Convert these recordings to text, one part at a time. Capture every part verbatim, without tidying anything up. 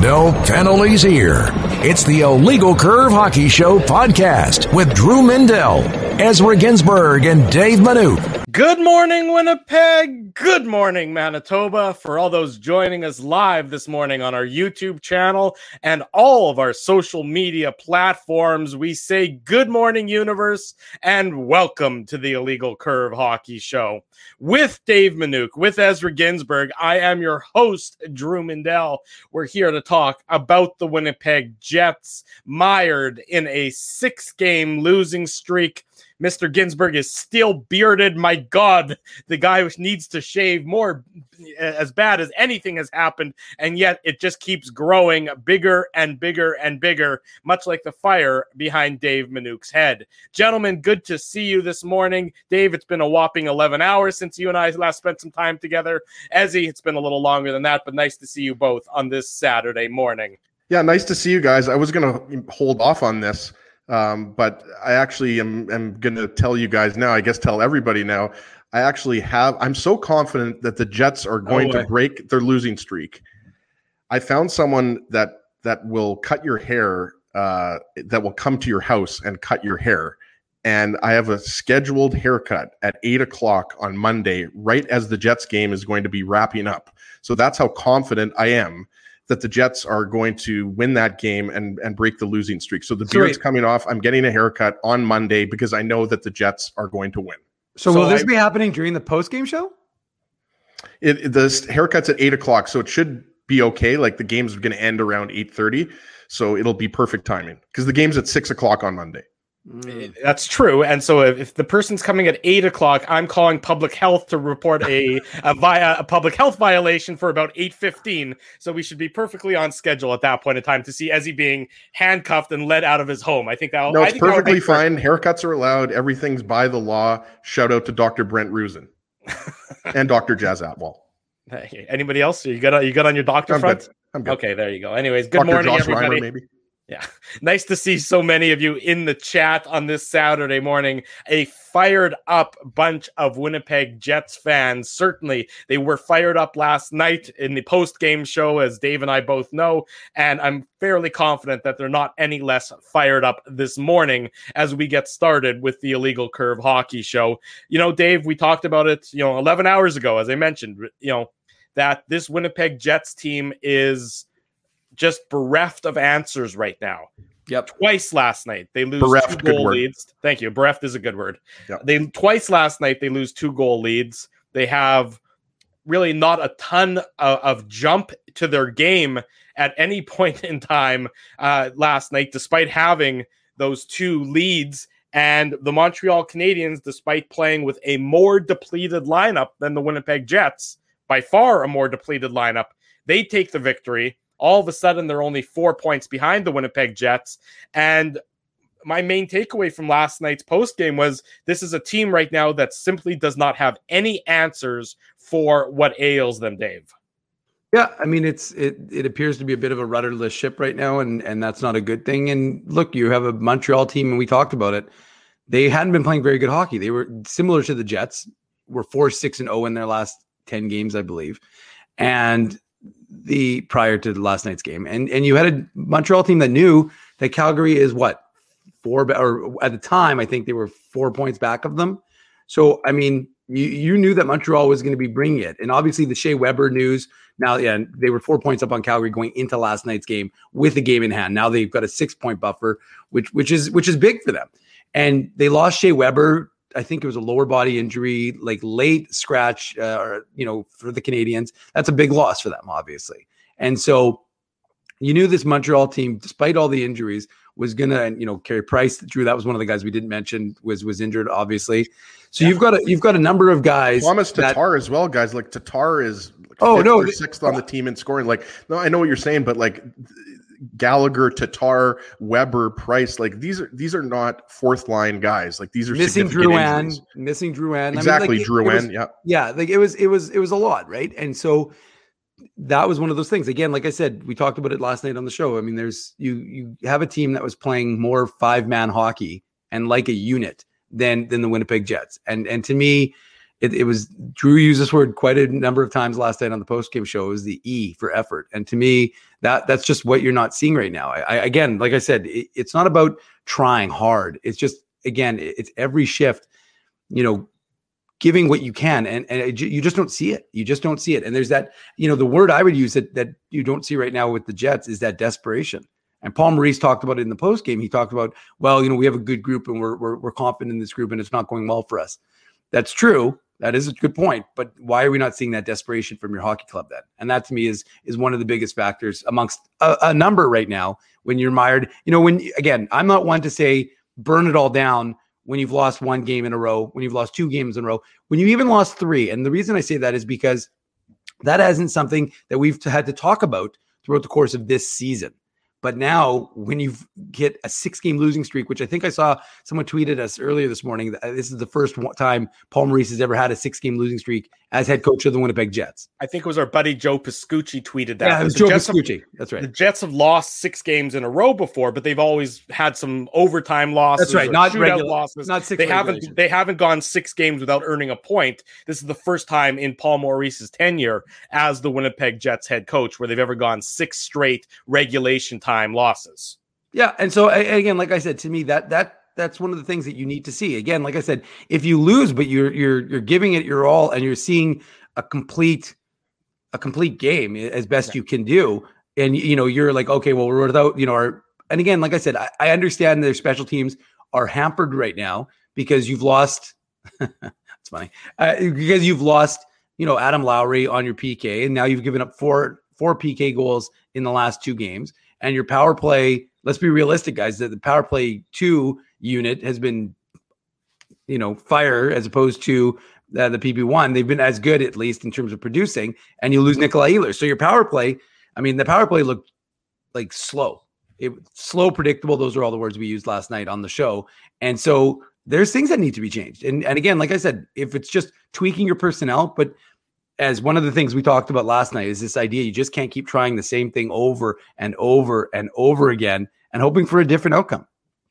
No penalties here. It's the Illegal Curve Hockey Show podcast with Drew Mindell, Ezra Ginsburg, and Dave Manouk. Good morning, Winnipeg. Good morning, Manitoba. For all those joining us live this morning on our YouTube channel and all of our social media platforms, we say good morning, universe, and welcome to the Illegal Curve Hockey Show. With Dave Manouk, with Ezra Ginsburg, I am your host, Drew Mindell. We're here to talk about the Winnipeg Jets, mired in a six-game losing streak. Mister Ginsburg is still bearded. My God, the guy needs to shave more, as bad as anything has happened, and yet it just keeps growing bigger and bigger and bigger, much like the fire behind Dave Manouk's head. Gentlemen, good to see you this morning. Dave, it's been a whopping eleven hours since you and I last spent some time together. Ezzy, it's been a little longer than that, but nice to see you both on this Saturday morning. Yeah, nice to see you guys. I was going to hold off on this. Um, but I actually am, am going to tell you guys now, I guess tell everybody now, I actually have, I'm so confident that the Jets are going oh, to break their losing streak. I found someone that, that will cut your hair, uh, that will come to your house and cut your hair. And I have a scheduled haircut at eight o'clock on Monday, right as the Jets game is going to be wrapping up. So that's how confident I am that the Jets are going to win that game and, and break the losing streak. So the beard's Sweet. coming off. I'm getting a haircut on Monday because I know that the Jets are going to win. So, So will this I- be happening during the post-game show? It, it the haircut's at eight o'clock, so it should be okay. Like the game's going to end around eight thirty, so it'll be perfect timing because the game's at six o'clock on Monday. That's true. And so if, if the person's coming at eight o'clock, I'm calling public health to report a, a via a public health violation for about eight fifteen. So we should be perfectly on schedule at that point in time to see Ezzy being handcuffed and led out of his home. I think that No, I it's think that would perfectly make for- fine. Haircuts are allowed. Everything's by the law. Shout out to Doctor Brent Rusin and Doctor Jazz Atwell. Hey, anybody else? You got you got on your doctor I'm front? good. I'm good. Okay, there you go. Anyways, good Doctor morning, Josh everybody. Reimer, maybe. Yeah, nice to see so many of you in the chat on this Saturday morning. A fired up bunch of Winnipeg Jets fans. Certainly, they were fired up last night in the post-game show, as Dave and I both know, and I'm fairly confident that they're not any less fired up this morning as we get started with the Illegal Curve Hockey Show. You know, Dave, we talked about it, you know, eleven hours ago, as I mentioned, you know, that this Winnipeg Jets team is just bereft of answers right now. Yep. Twice last night they lose Bereft, two good goal word. leads. Thank you. Bereft is a good word. Yep. They twice last night they lose two goal leads. They have really not a ton of, of jump to their game at any point in time uh, last night, despite having those two leads. And the Montreal Canadiens, despite playing with a more depleted lineup than the Winnipeg Jets, by far a more depleted lineup, they take the victory. All of a sudden, they're only four points behind the Winnipeg Jets. And my main takeaway from last night's postgame was this is a team right now that simply does not have any answers for what ails them, Dave. Yeah, I mean, it's it it appears to be a bit of a rudderless ship right now, and and that's not a good thing. And look, you have a Montreal team, and we talked about it. They hadn't been playing very good hockey. They were similar to the Jets, were four, six, and zero in their last ten games, I believe, and the prior to last night's game. And and you had a Montreal team that knew that Calgary is what four or at the time, I think they were four points back of them. So, I mean, you, you knew that Montreal was going to be bringing it. And obviously the Shea Weber news now, yeah, they were four points up on Calgary going into last night's game with the game in hand. Now they've got a six point buffer, which, which is, which is big for them. And they lost Shea Weber. I think it was a lower body injury, like late scratch, uh, or, you know, for the Canadians. That's a big loss for them, obviously. And so you knew this Montreal team, despite all the injuries, was going to, you know, Carey Price, Drew, that was one of the guys we didn't mention, was was injured, obviously. So yeah. you've got a, you've got a number of guys. Thomas that, Tatar as well, guys. Like Tatar is like oh, no, or sixth on the team in scoring. Like, no, I know what you're saying, but like Gallagher, Tatar, Weber, Price, like these are these are not fourth line guys. Like these are missing Drouin, missing Drouin. Exactly, I mean, like, Drouin. Yeah, yeah, like it was it was it was a lot, right? And so that was one of those things. Again, like I said, we talked about it last night on the show. I mean, there's you you have a team that was playing more five man hockey and like a unit than than the Winnipeg Jets. And and to me, it, it was Drew used this word quite a number of times last night on the post game show. It was the E for effort. And to me, That that's just what you're not seeing right now. I, I again, like I said, it, it's not about trying hard. It's just, again, it, it's every shift, you know, giving what you can, and and it, you just don't see it. You just don't see it. And there's that, you know, the word I would use that that you don't see right now with the Jets is that desperation. And Paul Maurice talked about it in the post game. He talked about, well, you know, we have a good group and we're we're we're confident in this group, and it's not going well for us. That's true. That is a good point. But why are we not seeing that desperation from your hockey club then? And that to me is is one of the biggest factors amongst a, a number right now when you're mired. You know, when, again, I'm not one to say burn it all down when you've lost one game in a row, when you've lost two games in a row, when you even lost three. And the reason I say that is because that isn't something that we've had to talk about throughout the course of this season. But now when you get a six-game losing streak, which I think I saw someone tweeted us earlier this morning, that this is the first time Paul Maurice has ever had a six-game losing streak as head coach of the Winnipeg Jets. I think it was our buddy Joe Piscucci tweeted that. Yeah, it was Joe Piscucci. That's right. The Jets have lost six games in a row before, but they've always had some overtime losses. That's right. Not shootout regular losses. Not six. They haven't. They haven't gone six games without earning a point. This is the first time in Paul Maurice's tenure as the Winnipeg Jets head coach where they've ever gone six straight regulation time losses. Yeah, and so again, like I said, to me, that that that's one of the things that you need to see. Again, like I said, if you lose, but you're you're you're giving it your all, and you're seeing a complete a complete game as best you can do, and you know you're like, okay, well, we're without, you know, our, and again, like I said, I, I understand their special teams are hampered right now because you've lost. It's funny uh, because you've lost, you know, Adam Lowry on your P K, and now you've given up four four P K goals in the last two games, and your power play. Let's be realistic, guys, that the power play two unit has been, you know, fire as opposed to uh, the P P one. They've been as good, at least in terms of producing, and you lose Nikolai Ehlers. So your power play, I mean, the power play looked like slow. It slow, predictable. Those are all the words we used last night on the show. And so there's things that need to be changed. And, and again, like I said, if it's just tweaking your personnel, but as one of the things we talked about last night is this idea, you just can't keep trying the same thing over and over and over again and hoping for a different outcome.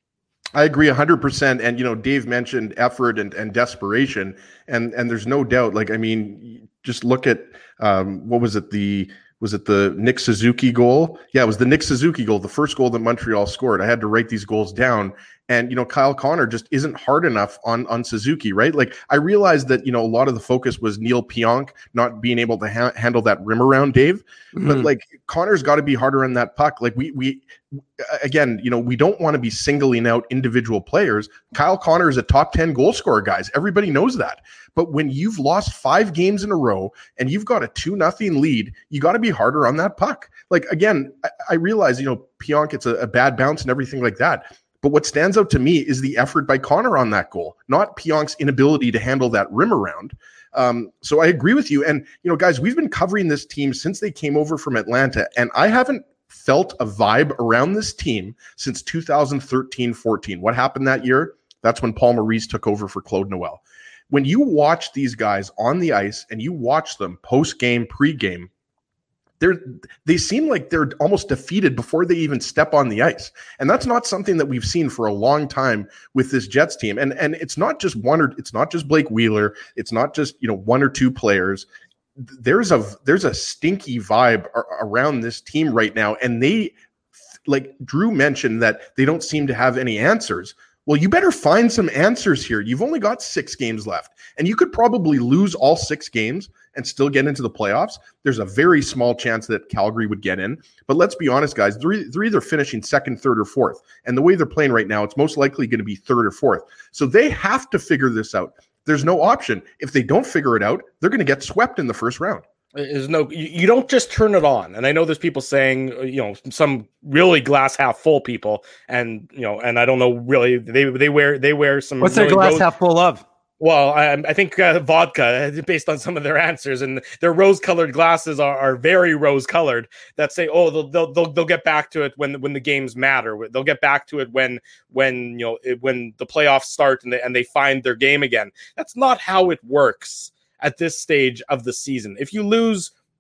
I agree one hundred percent. And, you know, Dave mentioned effort and, and desperation. And and there's no doubt, like, I mean, just look at, um, what was it, the was it the Nick Suzuki goal? Yeah, it was the Nick Suzuki goal, the first goal that Montreal scored. I had to write these goals down. And, you know, Kyle Connor just isn't hard enough on, on Suzuki, right? Like, I realized that, you know, a lot of the focus was Neil Pionk not being able to ha- handle that rim around Dave. Mm-hmm. But, like, Connor's got to be harder on that puck. Like, we, we again, you know, we don't want to be singling out individual players. Kyle Connor is a top ten goal scorer, guys. Everybody knows that. But when you've lost five games in a row and you've got a two nothing lead, you got to be harder on that puck. Like, again, I, I realize, you know, Pionk, it's a, a bad bounce and everything like that. But what stands out to me is the effort by Connor on that goal, not Pionk's inability to handle that rim around. Um, so I agree with you. And, you know, guys, we've been covering this team since they came over from Atlanta, and I haven't felt a vibe around this team since two thousand thirteen fourteen. What happened that year? That's when Paul Maurice took over for Claude Noel. When you watch these guys on the ice and you watch them post-game, pre-game, They're, they seem like they're almost defeated before they even step on the ice. And that's not something that we've seen for a long time with this Jets team. And, and it's not just one or it's not just Blake Wheeler. It's not just, you know, one or two players. There's a, there's a stinky vibe ar- around this team right now. And they, like Drew mentioned, that they don't seem to have any answers. Well, you better find some answers here. You've only got six games left, and you could probably lose all six games and still get into the playoffs. There's a very small chance that Calgary would get in. But let's be honest, guys, they're, they're either finishing second, third, or fourth. And the way they're playing right now, it's most likely going to be third or fourth. So they have to figure this out. There's no option. If they don't figure it out, they're going to get swept in the first round. Is no, you don't just turn it on. And I know there's people saying, you know, some really glass half full people, and you know, and I don't know really. They they wear they wear some. What's really their glass rose, half full of? Well, I, I think uh, vodka, based on some of their answers, and their rose-colored glasses are, are very rose-colored. That say, oh, they'll, they'll they'll they'll get back to it when when the games matter. They'll get back to it when when you know it, when the playoffs start and they and they find their game again. That's not how it works at this stage of the season. If you lose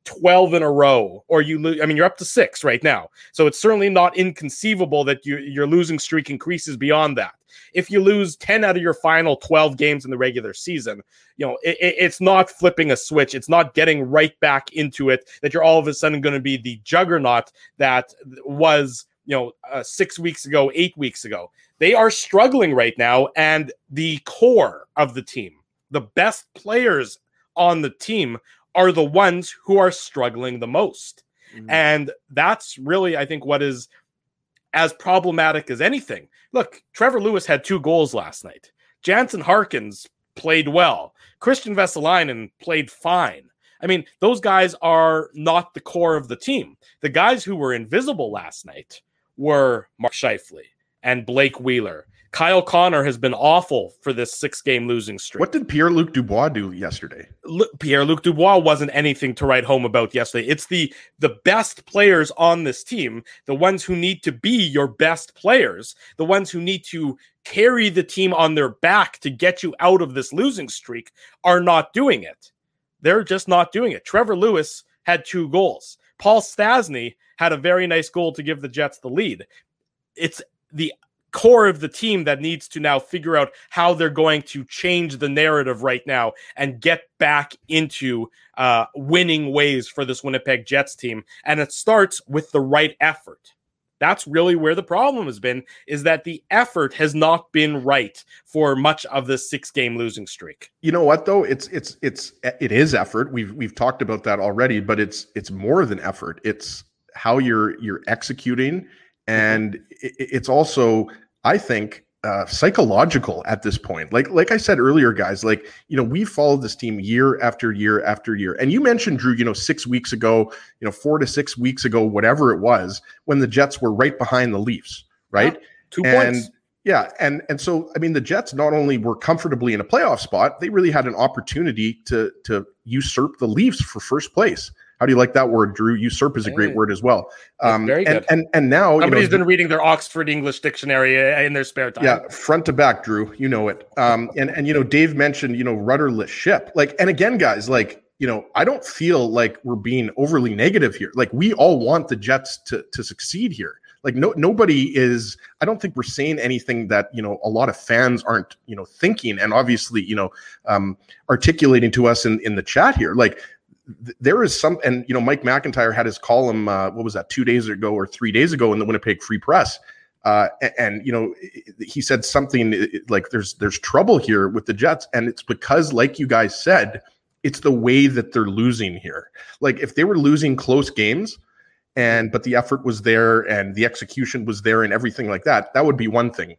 twelve in a row, or you lose, I mean, you're up to six right now. So it's certainly not inconceivable that you, your losing streak increases beyond that. If you lose ten out of your final twelve games in the regular season, you know, it, it, it's not flipping a switch. It's not getting right back into it that you're all of a sudden going to be the juggernaut that was, you know, uh, six weeks ago, eight weeks ago. They are struggling right now. And the core of the team, the best players on the team, are the ones who are struggling the most. Mm-hmm. And that's really, I think, what is as problematic as anything. Look, Trevor Lewis had two goals last night. Jansen Harkins played well. Christian Vesalainen played fine. I mean, those guys are not the core of the team. The guys who were invisible last night were Mark Scheifele and Blake Wheeler. Kyle Connor has been awful for this six-game losing streak. What did Pierre-Luc Dubois do yesterday? L- Pierre-Luc Dubois wasn't anything to write home about yesterday. It's the, the best players on this team, the ones who need to be your best players, the ones who need to carry the team on their back to get you out of this losing streak, are not doing it. They're just not doing it. Trevor Lewis had two goals. Paul Stastny had a very nice goal to give the Jets the lead. It's the core of the team that needs to now figure out how they're going to change the narrative right now and get back into uh, winning ways for this Winnipeg Jets team. And it starts with the right effort. That's really where the problem has been, is that the effort has not been right for much of this six-game losing streak. You know what, though? It's it's it's it is effort. We've we've talked about that already, but it's it's more than effort. It's how you're you're executing, and it, it's also, I think, uh, psychological at this point. Like, like I said earlier, guys, like, you know, we followed this team year after year after year. And you mentioned, Drew, you know, six weeks ago, you know, four to six weeks ago, whatever it was, when the Jets were right behind the Leafs, right? Yeah, two and, points. Yeah. And, and so, I mean, the Jets not only were comfortably in a playoff spot, they really had an opportunity to, to usurp the Leafs for first place. How do you like that word, Drew? Usurp is a great word as well. Um, very good. And, and and now somebody's you know, been reading their Oxford English Dictionary in their spare time. Yeah, front to back, Drew. You know it. Um, and and you know, Dave mentioned, you know, rudderless ship. Like, and again, guys, like, you know, I don't feel like we're being overly negative here. Like, we all want the Jets to to succeed here. Like, no nobody is. I don't think we're saying anything that, you know, a lot of fans aren't, you know, thinking and obviously, you know, um, articulating to us in in the chat here. Like, there is some, and you know, Mike McIntyre had his column, uh, what was that, two days ago or three days ago in the Winnipeg Free Press, uh, and, and you know, he said something like, "There's there's trouble here with the Jets," and it's because, like you guys said, it's the way that they're losing here. Like, if they were losing close games, and but the effort was there and the execution was there and everything like that, that would be one thing.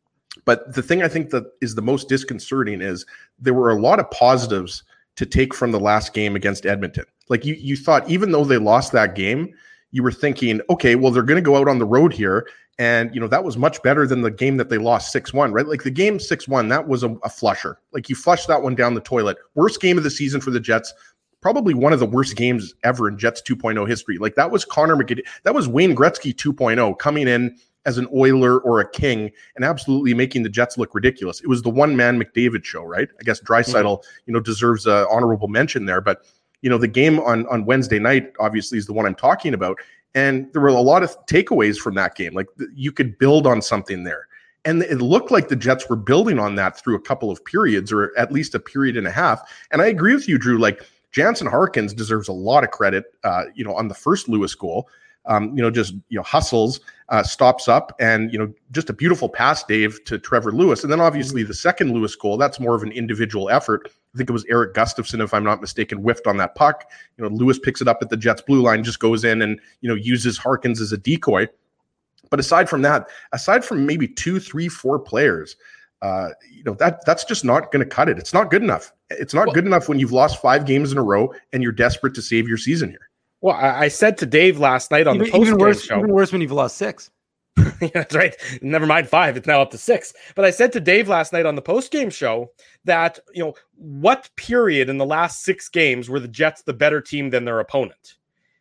But the thing I think that is the most disconcerting is there were a lot of positives to take from the last game against Edmonton. Like, you, you thought, even though they lost that game, you were thinking, okay, well, they're going to go out on the road here. And, you know, that was much better than the game that they lost six one, right? Like, the game six one, that was a, a flusher. Like, you flushed that one down the toilet. Worst game of the season for the Jets. Probably one of the worst games ever in Jets two point oh history. Like, that was Connor McGill. That was Wayne Gretzky two point oh coming in as an Oiler or a King and absolutely making the Jets look ridiculous. It was the one-man McDavid show, right? I guess Draisaitl, mm-hmm. you know, deserves an honorable mention there. But, you know, the game on, on Wednesday night, obviously, is the one I'm talking about. And there were a lot of takeaways from that game. Like, you could build on something there. And it looked like the Jets were building on that through a couple of periods, or at least a period and a half. And I agree with you, Drew. Like, Jansen Harkins deserves a lot of credit, uh, you know, on the first Lewis goal. Um, you know, just, you know, hustles, uh, stops up, and, you know, just a beautiful pass, Dave, to Trevor Lewis. And then obviously the second Lewis goal, that's more of an individual effort. I think it was Eric Gustafson, if I'm not mistaken, whiffed on that puck. You know, Lewis picks it up at the Jets blue line, just goes in and, you know, uses Harkins as a decoy. But aside from that, aside from maybe two, three, four players, uh, you know, that that's just not going to cut it. It's not good enough. It's not well, good enough when you've lost five games in a row and you're desperate to save your season here. Well, I, I said to Dave last night on even, the post-game even worse, show. Even worse when you've lost six. Yeah, that's right. Never mind five. It's now up to six. But I said to Dave last night on the post-game show that, you know, what period in the last six games were the Jets the better team than their opponent?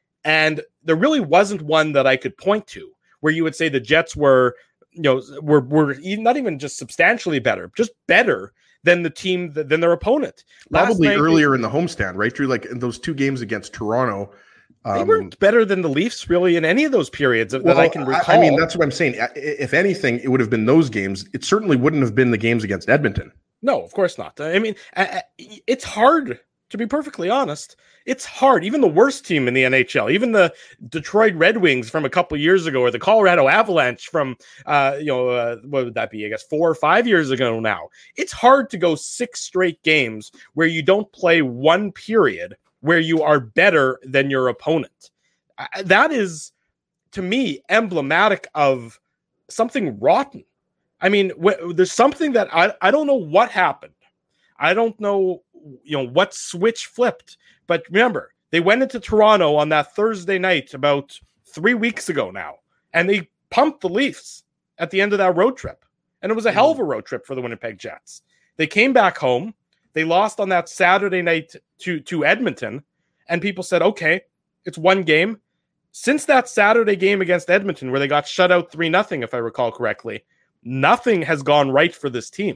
And there really wasn't one that I could point to where you would say the Jets were, you know, were, were not even just substantially better, just better than the team, than their opponent. Last Probably night, earlier they, in the homestand, right, Drew? Like in those two games against Toronto. Um, they weren't better than the Leafs really in any of those periods that well, I can recall. I, I mean, that's what I'm saying. If anything, it would have been those games. It certainly wouldn't have been the games against Edmonton. No, of course not. I mean, it's hard, to be perfectly honest. It's hard. Even the worst team in the N H L, even the Detroit Red Wings from a couple of years ago, or the Colorado Avalanche from, uh, you know, uh, what would that be? I guess four or five years ago now. It's hard to go six straight games where you don't play one period where you are better than your opponent. Uh, that is, to me, emblematic of something rotten. I mean, wh- there's something that I, I don't know what happened. I don't know, you know, what switch flipped. But remember, they went into Toronto on that Thursday night about three weeks ago now, and they pumped the Leafs at the end of that road trip. And it was a hell of a road trip for the Winnipeg Jets. They came back home. They lost on that Saturday night to, to Edmonton, and people said, okay, it's one game. Since that Saturday game against Edmonton, where they got shut out three nothing, if I recall correctly, nothing has gone right for this team.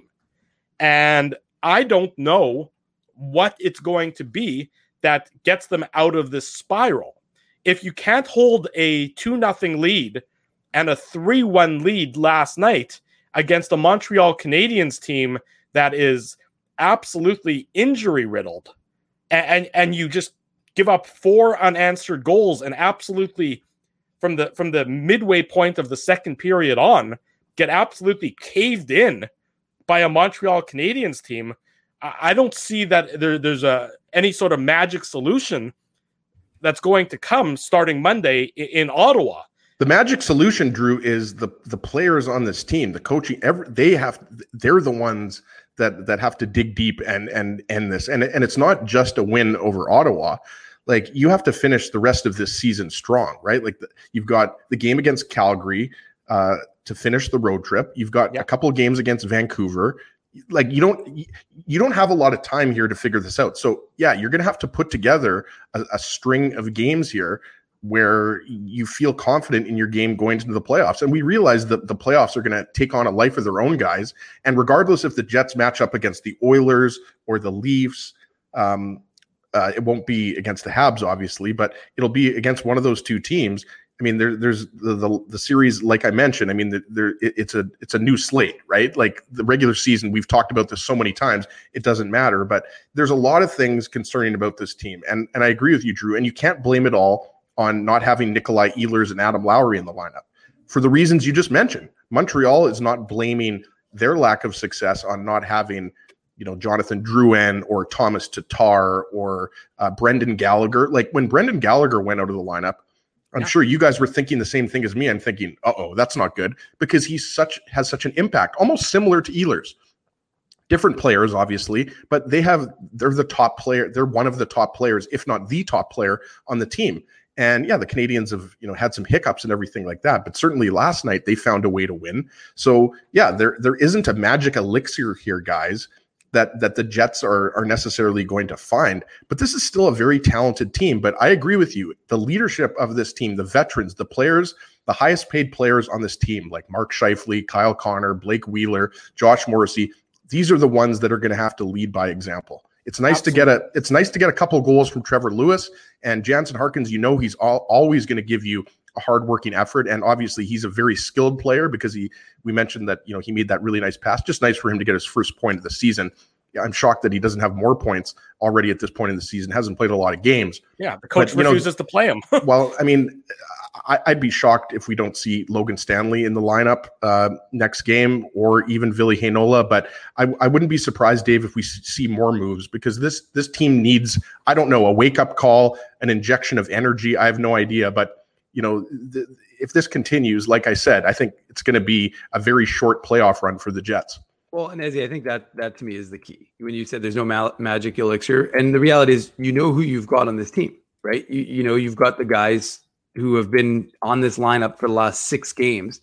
And I don't know what it's going to be that gets them out of this spiral. If you can't hold a two nothing lead and a three one lead last night against a Montreal Canadiens team that is absolutely injury riddled, and, and, and you just give up four unanswered goals and absolutely from the from the midway point of the second period on get absolutely caved in by a Montreal Canadiens team, I don't see that there, there's a any sort of magic solution that's going to come starting Monday in, in Ottawa. The magic solution, Drew, is the the players on this team, the coaching. Every, they have, they're the ones that that have to dig deep and and end this. And and it's not just a win over Ottawa. Like, you have to finish the rest of this season strong, right? Like the, you've got the game against Calgary uh, to finish the road trip. You've got yep. a couple of games against Vancouver. Like, you don't you don't have a lot of time here to figure this out. So yeah, you're going to have to put together a, a string of games here where you feel confident in your game going into the playoffs. And we realize that the playoffs are going to take on a life of their own, guys. And regardless if the Jets match up against the Oilers or the Leafs, um, uh, it won't be against the Habs, obviously, but it'll be against one of those two teams. I mean, there, there's the, the the series, like I mentioned. I mean, the, there it, it's a it's a new slate, right? Like the regular season, we've talked about this so many times, it doesn't matter. But there's a lot of things concerning about this team, and and I agree with you, Drew. And you can't blame it all on not having Nikolai Ehlers and Adam Lowry in the lineup for the reasons you just mentioned. Montreal is not blaming their lack of success on not having, you know, Jonathan Drouin or Thomas Tatar or uh, Brendan Gallagher. Like when Brendan Gallagher went out of the lineup, I'm yeah. sure you guys were thinking the same thing as me. I'm thinking, uh-oh, that's not good, because he's such has such an impact, almost similar to Ehlers. Different players, obviously, but they have they're the top player. They're one of the top players, if not the top player on the team. And yeah, the Canadians have, you know, had some hiccups and everything like that, but certainly last night they found a way to win. So yeah, there there isn't a magic elixir here, guys, that that the Jets are are necessarily going to find. But this is still a very talented team. But I agree with you. The leadership of this team, the veterans, the players, the highest paid players on this team, like Mark Scheifele, Kyle Connor, Blake Wheeler, Josh Morrissey, these are the ones that are going to have to lead by example. It's nice Absolutely. to get a it's nice to get a couple of goals from Trevor Lewis and Jansen Harkins. You know, he's all, always going to give you a hardworking effort, and obviously he's a very skilled player because he we mentioned that, you know, he made that really nice pass. Just nice for him to get his first point of the season. Yeah, I'm shocked that he doesn't have more points already at this point in the season. Hasn't played a lot of games. Yeah, the coach but, refuses know, to play him. Well, I mean, I, I'd be shocked if we don't see Logan Stanley in the lineup uh, next game, or even Ville Heinola. But I, I wouldn't be surprised, Dave, if we see more moves, because this this team needs, I don't know, a wake up call, an injection of energy. I have no idea, but you know, th- if this continues, like I said, I think it's going to be a very short playoff run for the Jets. Well, and Ezzy, I think that that to me is the key. When you said there's no ma- magic elixir, and the reality is, you know who you've got on this team, right? You you know you've got the guys who have been on this lineup for the last six games,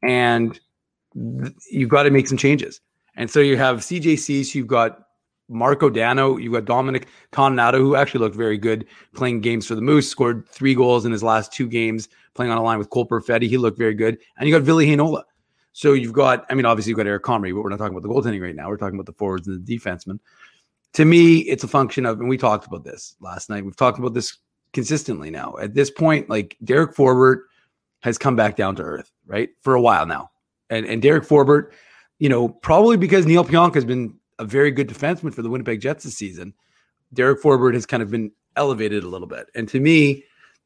and th- you've got to make some changes. And so you have C J Cease, you've got Marco Dano, you've got Dominic Toninato, who actually looked very good playing games for the Moose, scored three goals in his last two games, playing on a line with Cole Perfetti. He looked very good. And you got Ville Heinola. So you've got, I mean, obviously you've got Eric Comrie, but we're not talking about the goaltending right now. We're talking about the forwards and the defensemen. To me, it's a function of, and we talked about this last night. We've talked about this consistently now. At this point, like Derek Forbort has come back down to earth, right? For a while now. And and Derek Forbort, you know, probably because Neil Pionk has been a very good defenseman for the Winnipeg Jets this season, Derek Forbort has kind of been elevated a little bit. And to me,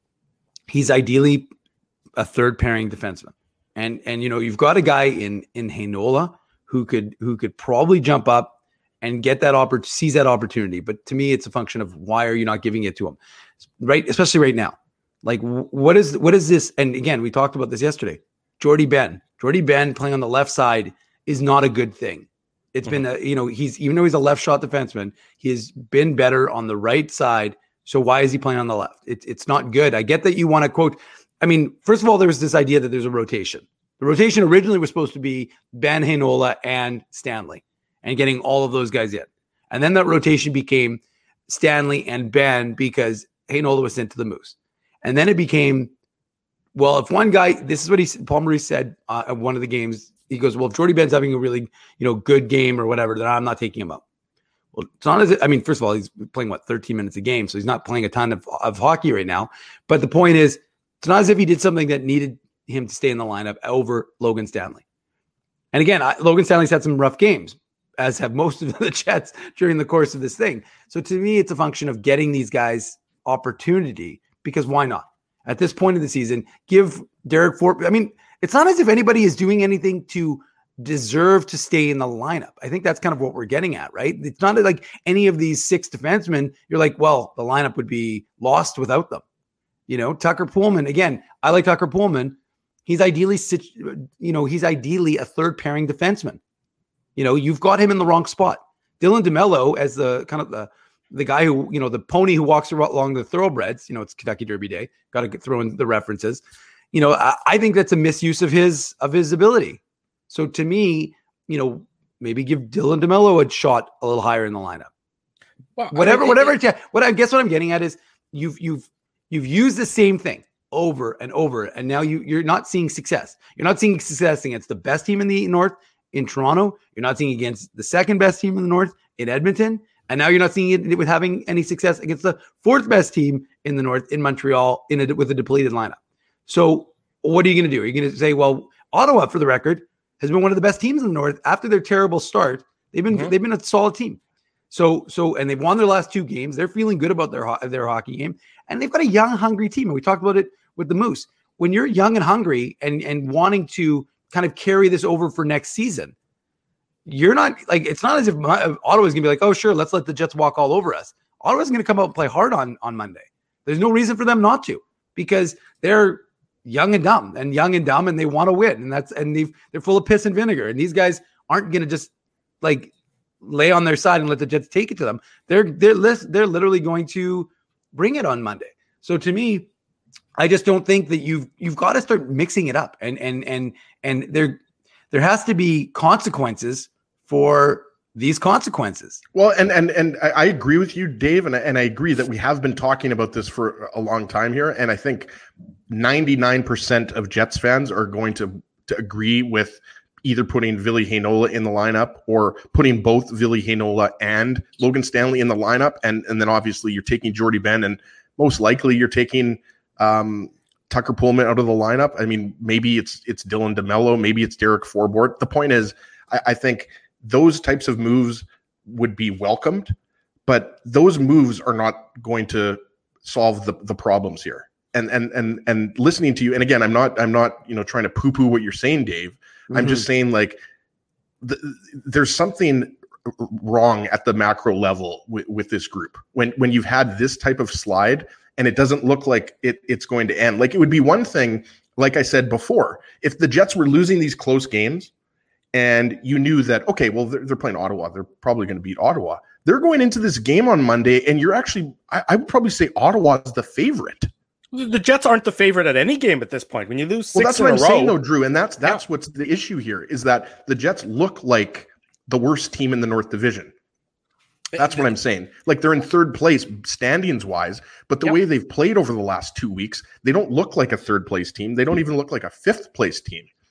he's ideally a third pairing defenseman. And and you know, you've got a guy in in Heinola who could who could probably jump up and get that opportunity, seize that opportunity. But to me, it's a function of why are you not giving it to him, right? Especially right now. Like, what is what is this? And again, we talked about this yesterday. Jordy Ben, Jordy Ben playing on the left side is not a good thing. It's mm-hmm. been, a, you know, he's even though he's a left shot defenseman, he has been better on the right side. So why is he playing on the left? It's it's not good. I get that you want to quote. I mean, first of all, there was this idea that there's a rotation. The rotation originally was supposed to be Ben, Heinola, and Stanley, and getting all of those guys in. And then that rotation became Stanley and Ben because Heinola was sent to the Moose. And then it became, well, if one guy, this is what he Paul Maurice said uh, at one of the games. He goes, well, if Jordy Ben's having a really, you know, good game or whatever, then I'm not taking him out. Well, it's not as, I mean, first of all, he's playing, what, thirteen minutes a game. So he's not playing a ton of, of hockey right now. But the point is, it's not as if he did something that needed him to stay in the lineup over Logan Stanley. And again, I, Logan Stanley's had some rough games, as have most of the Jets during the course of this thing. So to me, it's a function of getting these guys opportunity, because why not? At this point of the season, give Derek Forbort. I mean, it's not as if anybody is doing anything to deserve to stay in the lineup. I think that's kind of what we're getting at, right? It's not like any of these six defensemen, you're like, well, the lineup would be lost without them. You know, Tucker Poolman, again, I like Tucker Poolman. He's ideally, you know, he's ideally a third pairing defenseman. You know, you've got him in the wrong spot. Dylan DeMello as the kind of the, the guy who, you know, the pony who walks along the thoroughbreds, you know, it's Kentucky Derby Day. Got to throw in the references. You know, I, I think that's a misuse of his, of his ability. So to me, you know, maybe give Dylan DeMello a shot a little higher in the lineup. Well, whatever, I mean, whatever. It, what I guess what I'm getting at is you've, you've, you've used the same thing over and over. And now you, you're not seeing success. You're not seeing success against the best team in the North in Toronto. You're not seeing against the second best team in the North in Edmonton. And now you're not seeing it with having any success against the fourth best team in the North in Montreal in a, with a depleted lineup. So what are you going to do? Are you going to say, well, Ottawa, for the record, has been one of the best teams in the North after their terrible start. They've been, mm-hmm. they've been a solid team. So, so, and they've won their last two games. They're feeling good about their, their hockey game, and they've got a young, hungry team. And we talked about it with the Moose. When you're young and hungry and, and wanting to kind of carry this over for next season, you're not like, it's not as if Ottawa's gonna be like, oh, sure, let's let the Jets walk all over us. Ottawa's gonna come out and play hard on, on Monday. There's no reason for them not to, because they're young and dumb and young and dumb and they want to win. And that's, and they've, they're full of piss and vinegar. And these guys aren't going to just like lay on their side and let the Jets take it to them. They're, they're, they're literally going to bring it on Monday. So to me, I just don't think that you've, you've got to start mixing it up, and, and, and, and there, there has to be consequences for these consequences. Well, and, and, and I agree with you, Dave. And I, and I agree that we have been talking about this for a long time here. And I think ninety-nine percent of Jets fans are going to, to agree with either putting Ville Heinola in the lineup or putting both Ville Heinola and Logan Stanley in the lineup. And, and then obviously you're taking Jordy Ben, and most likely you're taking um, Tucker Poolman out of the lineup. I mean, maybe it's, it's Dylan DeMello, maybe it's Derek Forbort. The point is, I, I think those types of moves would be welcomed, but those moves are not going to solve the, the problems here. And, and, and, and listening to you, and again, I'm not, I'm not, you know, trying to poo poo what you're saying, Dave. Mm-hmm. I'm just saying, like, the, there's something wrong at the macro level with, with this group. When, when you've had this type of slide and it doesn't look like it, it's going to end. Like, it would be one thing, like I said before, if the Jets were losing these close games and you knew that, okay, well, they're, they're playing Ottawa, they're probably going to beat Ottawa. They're going into this game on Monday, and you're actually, I, I would probably say Ottawa is the favorite. The Jets aren't the favorite at any game at this point. When you lose six well, that's in what a I'm row, saying, though, Drew, and that's that's yeah. what's the issue here, is that the Jets look like the worst team in the North Division. That's what I'm saying. Like, they're in third place standings wise, but the yep. way they've played over the last two weeks, they don't look like a third place team. They don't even look like a fifth place team.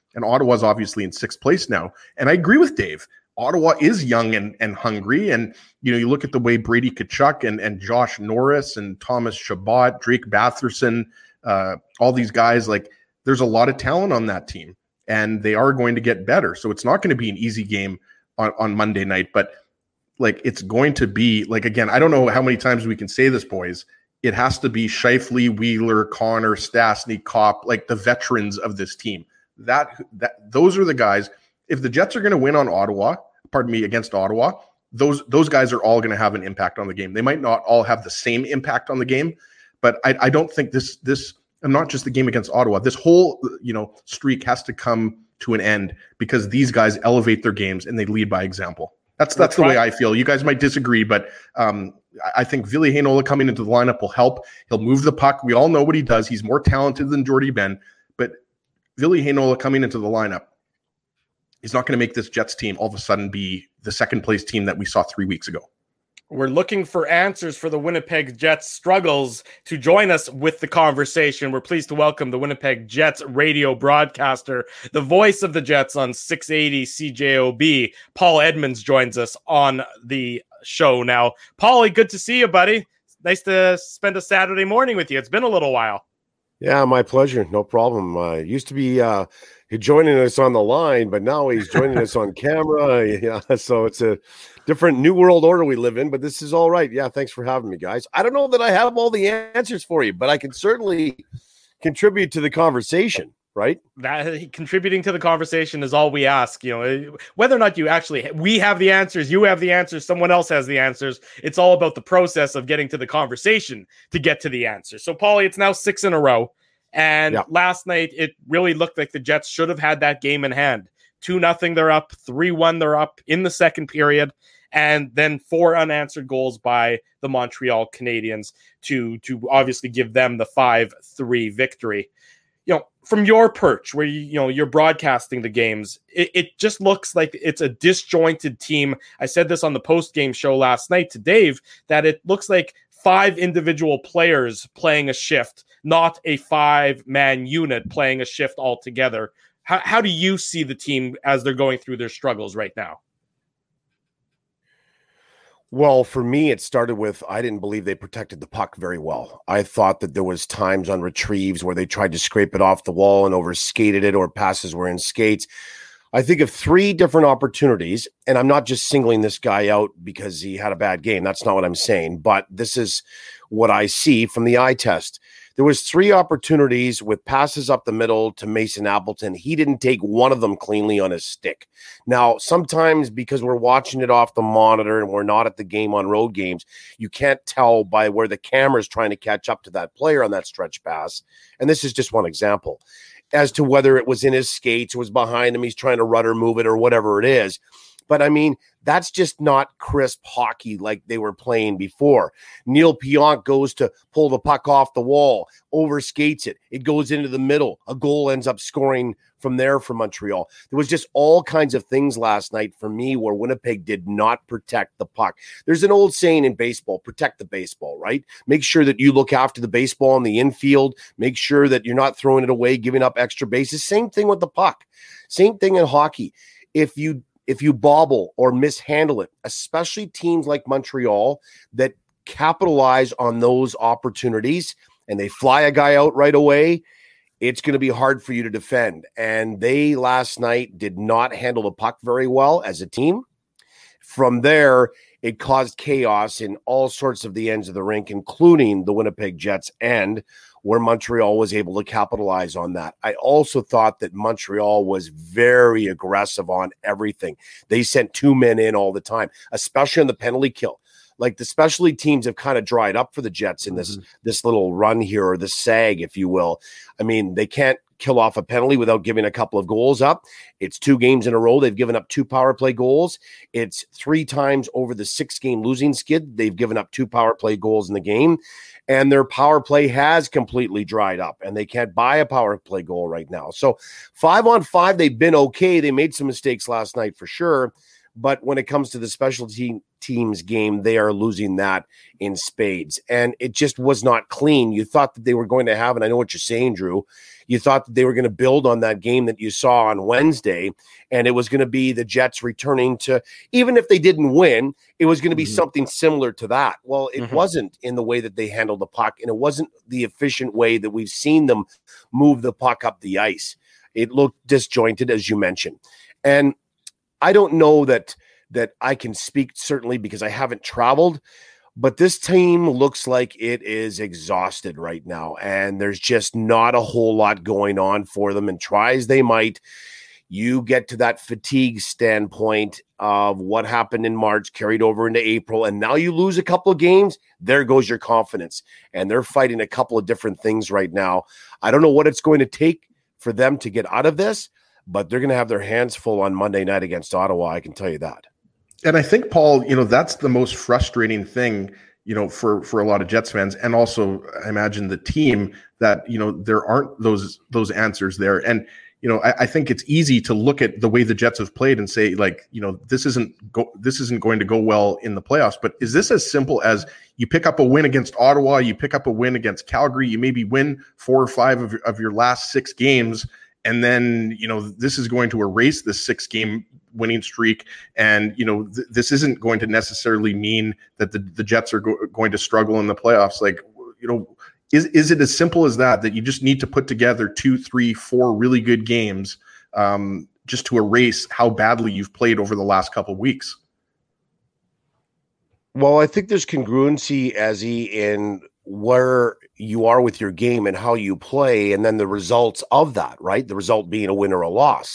And Ottawa's obviously in sixth place now. And I agree with Dave. Ottawa is young and, and hungry. And, you know, you look at the way Brady Tkachuk and, and Josh Norris and Thomas Chabot, Drake Batherson, uh, all these guys, like there's a lot of talent on that team and they are going to get better. So it's not going to be an easy game on, on Monday night, but like it's going to be like, again, I don't know how many times we can say this, boys. It has to be Scheifele, Wheeler, Connor, Stastny, Kopp, like the veterans of this team. That that those are the guys. If the Jets are going to win on Ottawa, pardon me, against Ottawa, those those guys are all going to have an impact on the game. They might not all have the same impact on the game, but I, I don't think this this and not just the game against Ottawa. This whole you know streak has to come to an end because these guys elevate their games and they lead by example. That's that's the way I feel. You guys might disagree, but um, I think Ville Heinola coming into the lineup will help. He'll move the puck. We all know what he does. He's more talented than Jordy Ben, but Ville Heinola coming into the lineup is not going to make this Jets team all of a sudden be the second place team that we saw three weeks ago. We're looking for answers for the Winnipeg Jets struggles. To join us with the conversation, we're pleased to welcome the Winnipeg Jets radio broadcaster, the voice of the Jets on six eighty C J O B. Paul Edmonds joins us on the show now. Paulie, good to see you, buddy. Nice to spend a Saturday morning with you. It's been a little while. Yeah, my pleasure. No problem. Uh, used to be uh, joining us on the line, but now he's joining us on camera. Yeah, so it's a different new world order we live in, but this is all right. Yeah, thanks for having me, guys. I don't know that I have all the answers for you, but I can certainly contribute to the conversation, right? That contributing to the conversation is all we ask. You know, whether or not you actually we have the answers, you have the answers, someone else has the answers. It's all about the process of getting to the conversation to get to the answer. So, Paulie, it's now six in a row. And yeah. Last night, it really looked like the Jets should have had that game in hand. two nothing, they're up. three one, they're up in the second period. And then four unanswered goals by the Montreal Canadiens to, to obviously give them the five three victory. You know, from your perch where you, you know, you're broadcasting the games, it, it just looks like it's a disjointed team. I said this on the post-game show last night to Dave, that it looks like five individual players playing a shift, not a five-man unit playing a shift altogether. How, how do you see the team as they're going through their struggles right now? Well, for me, it started with I didn't believe they protected the puck very well. I thought that there was times on retrieves where they tried to scrape it off the wall and over-skated it, or passes were in skates. I think of three different opportunities, and I'm not just singling this guy out because he had a bad game. That's not what I'm saying, but this is what I see from the eye test. There was three opportunities with passes up the middle to Mason Appleton. He didn't take one of them cleanly on his stick. Now, sometimes because we're watching it off the monitor and we're not at the game on road games, you can't tell by where the camera's trying to catch up to that player on that stretch pass. And this is just one example as to whether it was in his skates, it was behind him, he's trying to rudder move it or whatever it is. But I mean, that's just not crisp hockey like they were playing before. Neil Pionk goes to pull the puck off the wall, overskates it. It goes into the middle. A goal ends up scoring from there for Montreal. There was just all kinds of things last night for me where Winnipeg did not protect the puck. There's an old saying in baseball, protect the baseball, right? Make sure that you look after the baseball in the infield. Make sure that you're not throwing it away, giving up extra bases. Same thing with the puck. Same thing in hockey. If you If you bobble or mishandle it, especially teams like Montreal that capitalize on those opportunities and they fly a guy out right away, it's going to be hard for you to defend. And they last night did not handle the puck very well as a team. From there, it caused chaos in all sorts of the ends of the rink, including the Winnipeg Jets end, where Montreal was able to capitalize on that. I also thought that Montreal was very aggressive on everything. They sent two men in all the time, especially on the penalty kill. Like the specialty teams have kind of dried up for the Jets in this, mm-hmm. this little run here, or the sag, if you will. I mean, they can't kill off a penalty without giving a couple of goals up. It's two games in a row. They've given up two power play goals. It's three times over the six game losing skid. They've given up two power play goals in the game, and their power play has completely dried up, and they can't buy a power play goal right now. So five on five, they've been okay. They made some mistakes last night for sure, But when it comes to the special team teams game, they are losing that in spades. And it just was not clean. You thought that they were going to have, and I know what you're saying, Drew, you thought that they were going to build on that game that you saw on Wednesday, and it was going to be the Jets returning to, even if they didn't win, it was going to be mm-hmm. something similar to that. Well, it mm-hmm. wasn't in the way that they handled the puck, and it wasn't the efficient way that we've seen them move the puck up the ice. It looked disjointed, as you mentioned. And I don't know that that I can speak certainly because I haven't traveled, but this team looks like it is exhausted right now, and there's just not a whole lot going on for them. And try as they might, you get to that fatigue standpoint of what happened in March carried over into April, and now you lose a couple of games, there goes your confidence. And they're fighting a couple of different things right now. I don't know what it's going to take for them to get out of this, but they're going to have their hands full on Monday night against Ottawa. I can tell you that. And I think, Paul, you know, that's the most frustrating thing, you know, for, for a lot of Jets fans, and also I imagine the team, that, you know, there aren't those, those answers there. And, you know, I, I think it's easy to look at the way the Jets have played and say, like, you know, this isn't go, this isn't going to go well in the playoffs. But is this as simple as you pick up a win against Ottawa, you pick up a win against Calgary, you maybe win four or five of, of your last six games, and then, you know, this is going to erase this six game winning streak. And, you know, th- this isn't going to necessarily mean that the, the Jets are go- going to struggle in the playoffs. Like, you know, is, is it as simple as that, that you just need to put together two, three, four really good games um, just to erase how badly you've played over the last couple of weeks? Well, I think there's congruency, Ezzy, in where you are with your game and how you play, and then the results of that, right? The result being a win or a loss.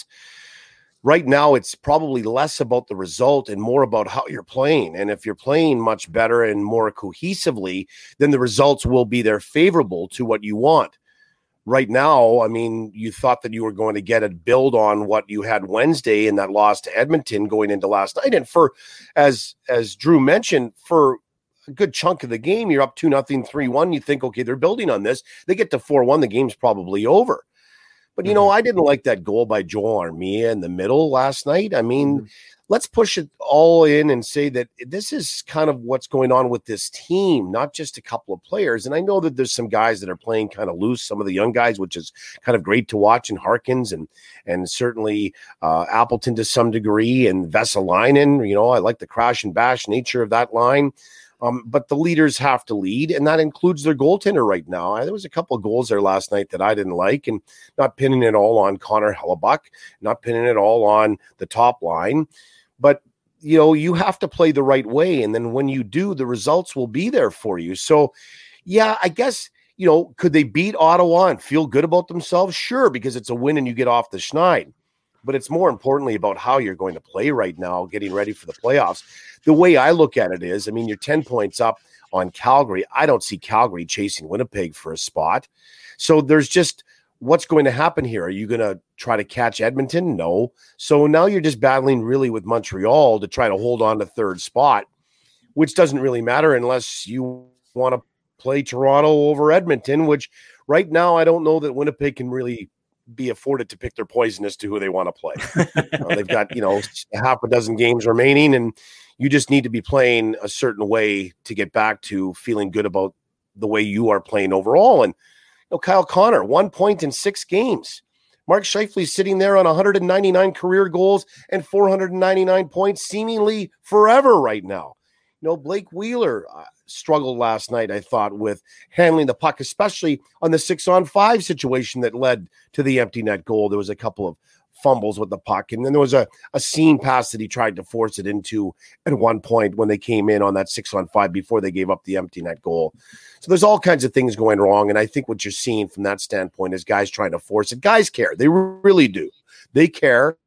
Right now, it's probably less about the result and more about how you're playing. And if you're playing much better and more cohesively, then the results will be there favorable to what you want. Right now, I mean, you thought that you were going to get a build on what you had Wednesday in that loss to Edmonton going into last night. And for, as as Drew mentioned, for a good chunk of the game, you're up two nothing, three one. You think, okay, they're building on this. They get to four one, the game's probably over. But, you know, I didn't like that goal by Joel Armia in the middle last night. I mean, mm-hmm. let's push it all in and say that this is kind of what's going on with this team, not just a couple of players. And I know that there's some guys that are playing kind of loose, some of the young guys, which is kind of great to watch, and Harkins and and certainly uh, Appleton to some degree, and Vesalainen. You know, I like the crash and bash nature of that line. Um, but the leaders have to lead, and that includes their goaltender right now. There was a couple of goals there last night that I didn't like, and not pinning it all on Connor Hellebuck, not pinning it all on the top line. But, you know, you have to play the right way, and then when you do, the results will be there for you. So, yeah, I guess, you know, could they beat Ottawa and feel good about themselves? Sure, because it's a win and you get off the schneid. But it's more importantly about how you're going to play right now, getting ready for the playoffs. The way I look at it is, I mean, you're ten points up on Calgary. I don't see Calgary chasing Winnipeg for a spot. So there's just what's going to happen here. Are you going to try to catch Edmonton? No. So now you're just battling really with Montreal to try to hold on to third spot, which doesn't really matter unless you want to play Toronto over Edmonton, which right now I don't know that Winnipeg can really be afforded to pick their poison as to who they want to play. uh, they've got, you know, half a dozen games remaining, and you just need to be playing a certain way to get back to feeling good about the way you are playing overall. And, you know, Kyle Connor, one point in six games. Mark Scheifele sitting there on one hundred ninety-nine career goals and four hundred ninety-nine points seemingly forever right now. You know, Blake Wheeler uh, struggled last night, I thought, with handling the puck, especially on the six-on-five situation that led to the empty net goal. There was a couple of fumbles with the puck, and then there was a, a seam pass that he tried to force it into at one point when they came in on that six-on-five before they gave up the empty net goal. So there's all kinds of things going wrong, and I think what you're seeing from that standpoint is guys trying to force it. Guys care. They really do. They care,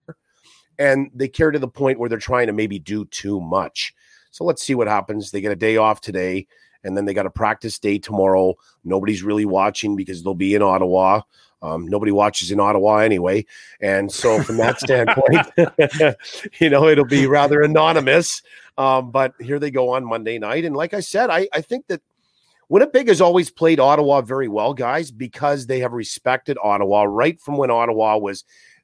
and they care to the point where they're trying to maybe do too much. So let's see what happens. They get a day off today, and then they got a practice day tomorrow. Nobody's really watching because they'll be in Ottawa. Um, nobody watches in Ottawa anyway. And so from that standpoint, you know, it'll be rather anonymous. Um, but here they go on Monday night. And like I said, I, I think that Winnipeg has always played Ottawa very well, guys, because they have respected Ottawa right from when Ottawa was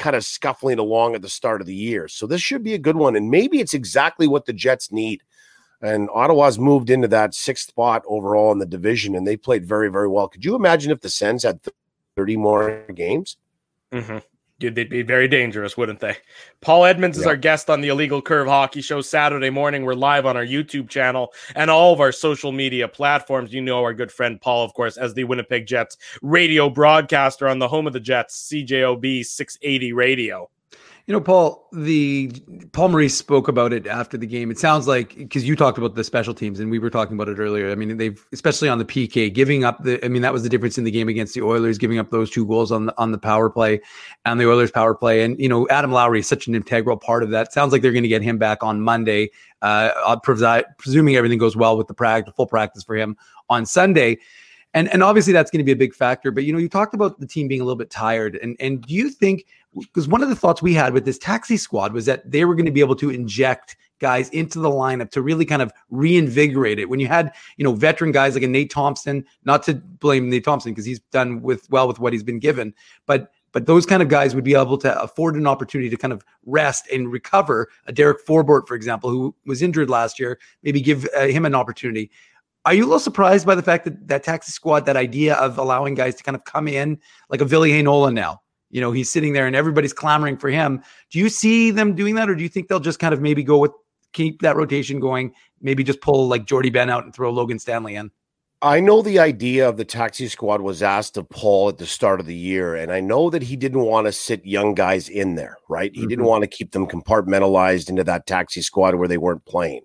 kind of scuffling along at the start of the year. So this should be a good one. And maybe it's exactly what the Jets need. And Ottawa's moved into that sixth spot overall in the division, and they played very, very well. Could you imagine if the Sens had thirty more games? Mm-hmm. Dude, they'd be very dangerous, wouldn't they? Paul Edmonds is yeah. our guest on the Illegal Curve Hockey Show Saturday morning. We're live on our YouTube channel and all of our social media platforms. You know our good friend Paul, of course, as the Winnipeg Jets radio broadcaster on the home of the Jets, C J O B six eighty Radio. You know, Paul, the Paul Maurice spoke about it after the game. It sounds like, because you talked about the special teams and we were talking about it earlier. I mean, they've, especially on the P K, giving up the, I mean, that was the difference in the game against the Oilers, giving up those two goals on the, on the power play and the Oilers power play. And, you know, Adam Lowry is such an integral part of that. Sounds like they're going to get him back on Monday, uh, presuming everything goes well with the practice, full practice for him on Sunday. And and obviously that's going to be a big factor. But, you know, you talked about the team being a little bit tired. And, and do you think, because one of the thoughts we had with this taxi squad was that they were going to be able to inject guys into the lineup to really kind of reinvigorate it. When you had, you know, veteran guys like a Nate Thompson, not to blame Nate Thompson because he's done with well with what he's been given, but but those kind of guys would be able to afford an opportunity to kind of rest and recover. A Derek Forbort, for example, who was injured last year, maybe give uh, him an opportunity. Are you a little surprised by the fact that that taxi squad, that idea of allowing guys to kind of come in like a Ville Heinola now? You know, he's sitting there and everybody's clamoring for him. Do you see them doing that, or do you think they'll just kind of maybe go with, keep that rotation going, maybe just pull like Jordy Ben out and throw Logan Stanley in? I know the idea of the taxi squad was asked of Paul at the start of the year, and I know that he didn't want to sit young guys in there, right? He mm-hmm. didn't want to keep them compartmentalized into that taxi squad where they weren't playing.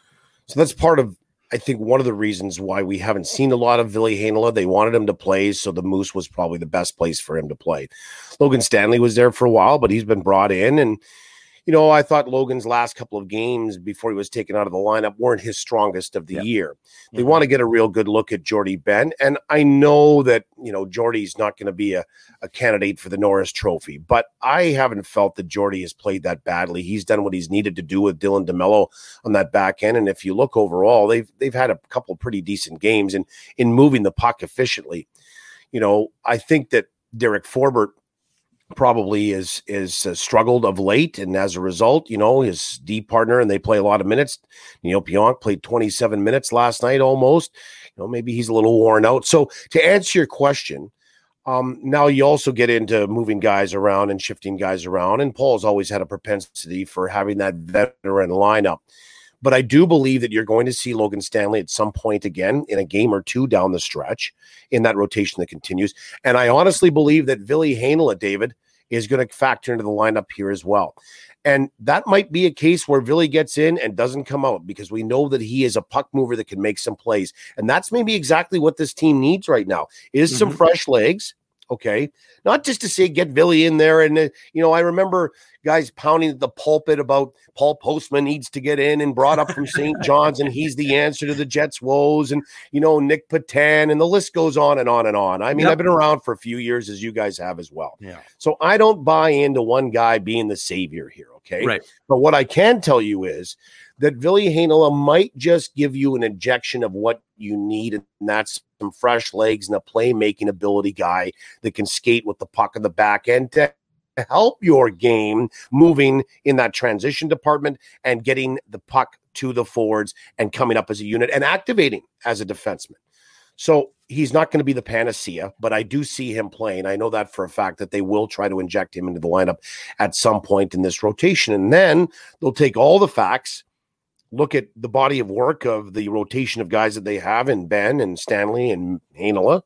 So that's part of, I think, one of the reasons why we haven't seen a lot of Ville Heinola. They wanted him to play, so the Moose was probably the best place for him to play. Logan Stanley was there for a while, but he's been brought in. And, you know, I thought Logan's last couple of games before he was taken out of the lineup weren't his strongest of the yep. year. They mm-hmm. want to get a real good look at Jordy Ben. And I know that, you know, Jordy's not going to be a, a candidate for the Norris Trophy, but I haven't felt that Jordy has played that badly. He's done what he's needed to do with Dylan DeMello on that back end. And if you look overall, they've they've had a couple of pretty decent games in, in moving the puck efficiently. You know, I think that Derek Forbort probably is is uh, struggled of late, and as a result, you know, his D partner, and they play a lot of minutes. Neil Pionk played twenty-seven minutes last night almost. You know, maybe he's a little worn out. So to answer your question, um, now you also get into moving guys around and shifting guys around, and Paul's always had a propensity for having that veteran lineup. But I do believe that you're going to see Logan Stanley at some point again in a game or two down the stretch in that rotation that continues. And I honestly believe that Ville Heinola, David, is going to factor into the lineup here as well. And that might be a case where Ville gets in and doesn't come out, because we know that he is a puck mover that can make some plays. And that's maybe exactly what this team needs right now, is mm-hmm. some fresh legs. Okay. Not just to say, get Ville in there. And, uh, you know, I remember guys pounding at the pulpit about Paul Postman needs to get in and brought up from Saint John's and he's the answer to the Jets' woes, and, you know, Nick Patan, and the list goes on and on and on. I mean, yep. I've been around for a few years, as you guys have as well. Yeah. So I don't buy into one guy being the savior here. Okay. Right. But what I can tell you is that Ville Heinola might just give you an injection of what you need, and that's some fresh legs and a playmaking ability guy that can skate with the puck in the back end to help your game moving in that transition department and getting the puck to the forwards and coming up as a unit and activating as a defenseman. So he's not going to be the panacea, but I do see him playing. I know that for a fact, that they will try to inject him into the lineup at some point in this rotation. And then they'll take all the facts, look at the body of work of the rotation of guys that they have in Ben and Stanley and Heinola,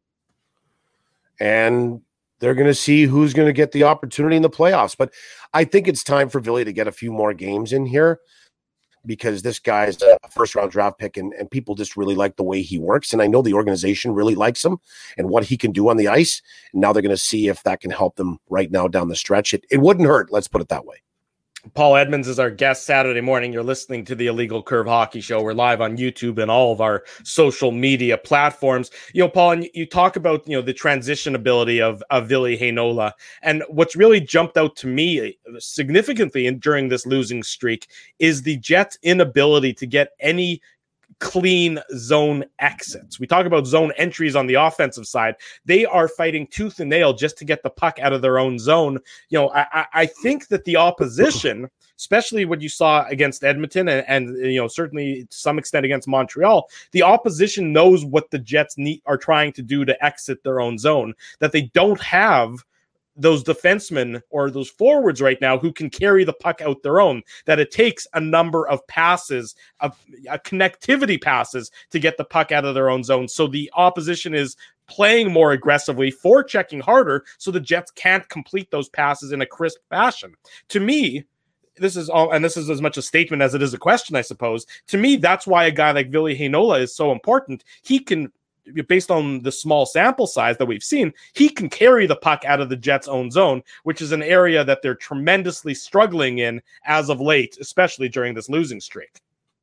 and they're going to see who's going to get the opportunity in the playoffs. But I think it's time for Ville to get a few more games in here, because this guy's a first-round draft pick, and, and people just really like the way he works. And I know the organization really likes him and what he can do on the ice. And now they're going to see if that can help them right now down the stretch. It, it wouldn't hurt. Let's put it that way. Paul Edmonds is our guest Saturday morning. You're listening to the Illegal Curve Hockey Show. We're live on YouTube and all of our social media platforms. You know, Paul, and you talk about, you know, the transition ability of, of Ville Heinola. And what's really jumped out to me significantly in, during this losing streak is the Jets' inability to get any clean zone exits. We talk about zone entries on the offensive side. They are fighting tooth and nail just to get the puck out of their own zone. You know, I, I think that the opposition, especially what you saw against Edmonton and, and, you know, certainly to some extent against Montreal, the opposition knows what the Jets need, are trying to do to exit their own zone, that they don't have those defensemen or those forwards right now who can carry the puck out their own, that it takes a number of passes, of uh, connectivity passes to get the puck out of their own zone. So the opposition is playing more aggressively, forechecking harder, so the Jets can't complete those passes in a crisp fashion. To me, this is all, and this is as much a statement as it is a question, I suppose. To me, that's why a guy like Ville Heinola is so important. He can, based on the small sample size that we've seen, he can carry the puck out of the Jets' own zone, which is an area that they're tremendously struggling in as of late, especially during this losing streak.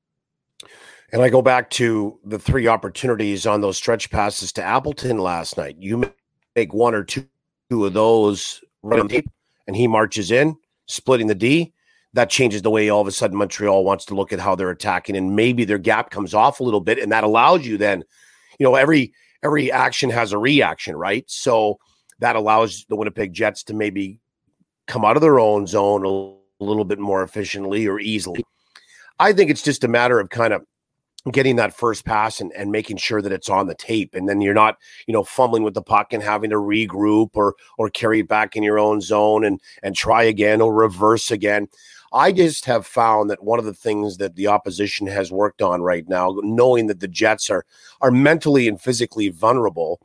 And I go back to the three opportunities on those stretch passes to Appleton last night. You make one or two of those run tape, and he marches in, splitting the D. That changes the way all of a sudden Montreal wants to look at how they're attacking, and maybe their gap comes off a little bit, and that allows you then, you know, every every action has a reaction, right? So that allows the Winnipeg Jets to maybe come out of their own zone a little bit more efficiently or easily. I think it's just a matter of kind of getting that first pass and, and making sure that it's on the tape. And then you're not, you know, fumbling with the puck and having to regroup or or carry it back in your own zone and and try again or reverse again. I just have found that one of the things that the opposition has worked on right now, knowing that the Jets are are mentally and physically vulnerable,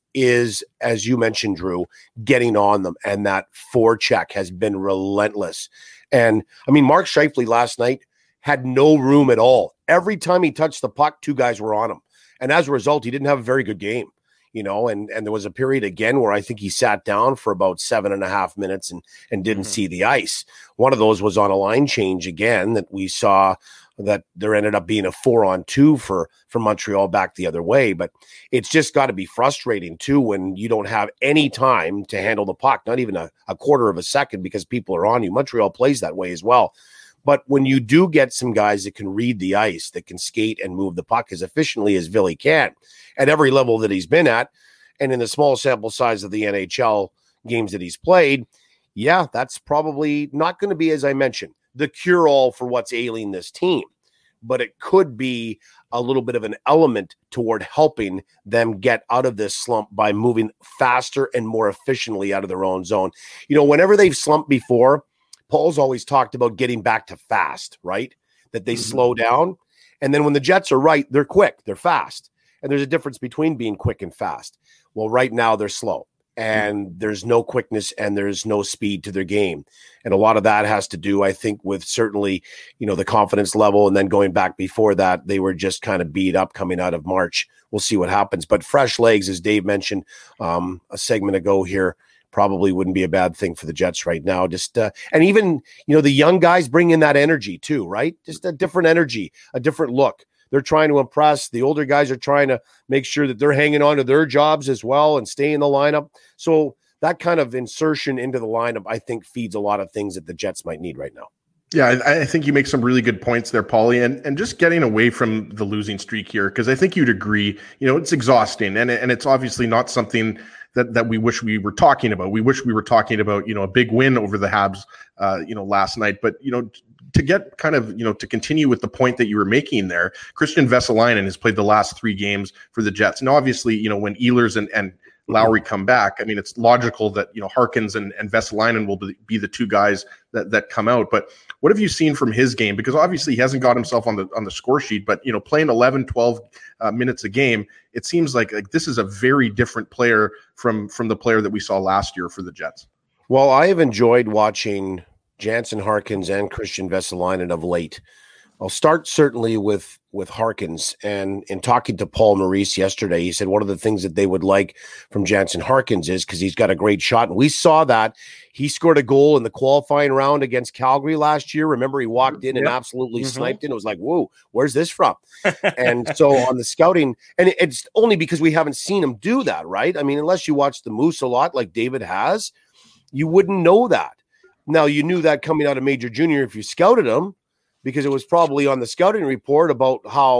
is, as you mentioned, Drew, getting on them. And that forecheck has been relentless. And, I mean, Mark Scheifele last night had no room at all. Every time he touched the puck, two guys were on him. And as a result, he didn't have a very good game. You know, and, and there was a period again where I think he sat down for about seven and a half minutes and, and didn't mm-hmm. see the ice. One of those was on a line change again that we saw that there ended up being a four on two for, for Montreal back the other way. But it's just got to be frustrating too when you don't have any time to handle the puck, not even a, a quarter of a second because people are on you. Montreal plays that way as well. But when you do get some guys that can read the ice, that can skate and move the puck as efficiently as Ville can, at every level that he's been at, and in the small sample size of the N H L games that he's played, yeah, that's probably not going to be, as I mentioned, the cure-all for what's ailing this team. But it could be a little bit of an element toward helping them get out of this slump by moving faster and more efficiently out of their own zone. You know, whenever they've slumped before, Paul's always talked about getting back to fast, right? That they mm-hmm. slow down. And then when the Jets are right, they're quick, they're fast. And there's a difference between being quick and fast. Well, right now they're slow and mm-hmm. there's no quickness and there's no speed to their game. And a lot of that has to do, I think, with certainly, you know, the confidence level. And then going back before that, they were just kind of beat up coming out of March. We'll see what happens. But fresh legs, as Dave mentioned um, a segment ago here, probably wouldn't be a bad thing for the Jets right now. Just uh, and even, you know, the young guys bring in that energy too, right? Just a different energy, a different look. They're trying to impress. The older guys are trying to make sure that they're hanging on to their jobs as well and stay in the lineup. So that kind of insertion into the lineup, I think, feeds a lot of things that the Jets might need right now. Yeah, I, I think you make some really good points there, Paulie, and and just getting away from the losing streak here, because I think you'd agree, you know, it's exhausting, and and it's obviously not something that that we wish we were talking about. We wish we were talking about, you know, a big win over the Habs, uh, you know, last night. But, you know, to get kind of, you know, to continue with the point that you were making there, Christian Vesalainen has played the last three games for the Jets. And obviously, you know, when Ehlers and, and Lowry come back, I mean, it's logical that, you know, Harkins and, and Vesalainen will be, be the two guys that, that come out. But what have you seen from his game? Because obviously he hasn't got himself on the on the score sheet, but, you know, playing eleven, twelve uh, minutes a game, it seems like, like this is a very different player from from the player that we saw last year for the Jets. Well, I have enjoyed watching Jansen Harkins and Christian Vesalainen of late. I'll start certainly with with Harkins, and in talking to Paul Maurice yesterday, he said one of the things that they would like from Jansen Harkins is because he's got a great shot, and we saw that. He scored a goal in the qualifying round against Calgary last year. Remember, he walked in yep. and absolutely mm-hmm. sniped in. It was like, whoa, where's this from? And so on the scouting, and it's only because we haven't seen him do that, right? I mean, unless you watch the Moose a lot like David has, you wouldn't know that. Now, you knew that coming out of Major Junior if you scouted him, because it was probably on the scouting report about how,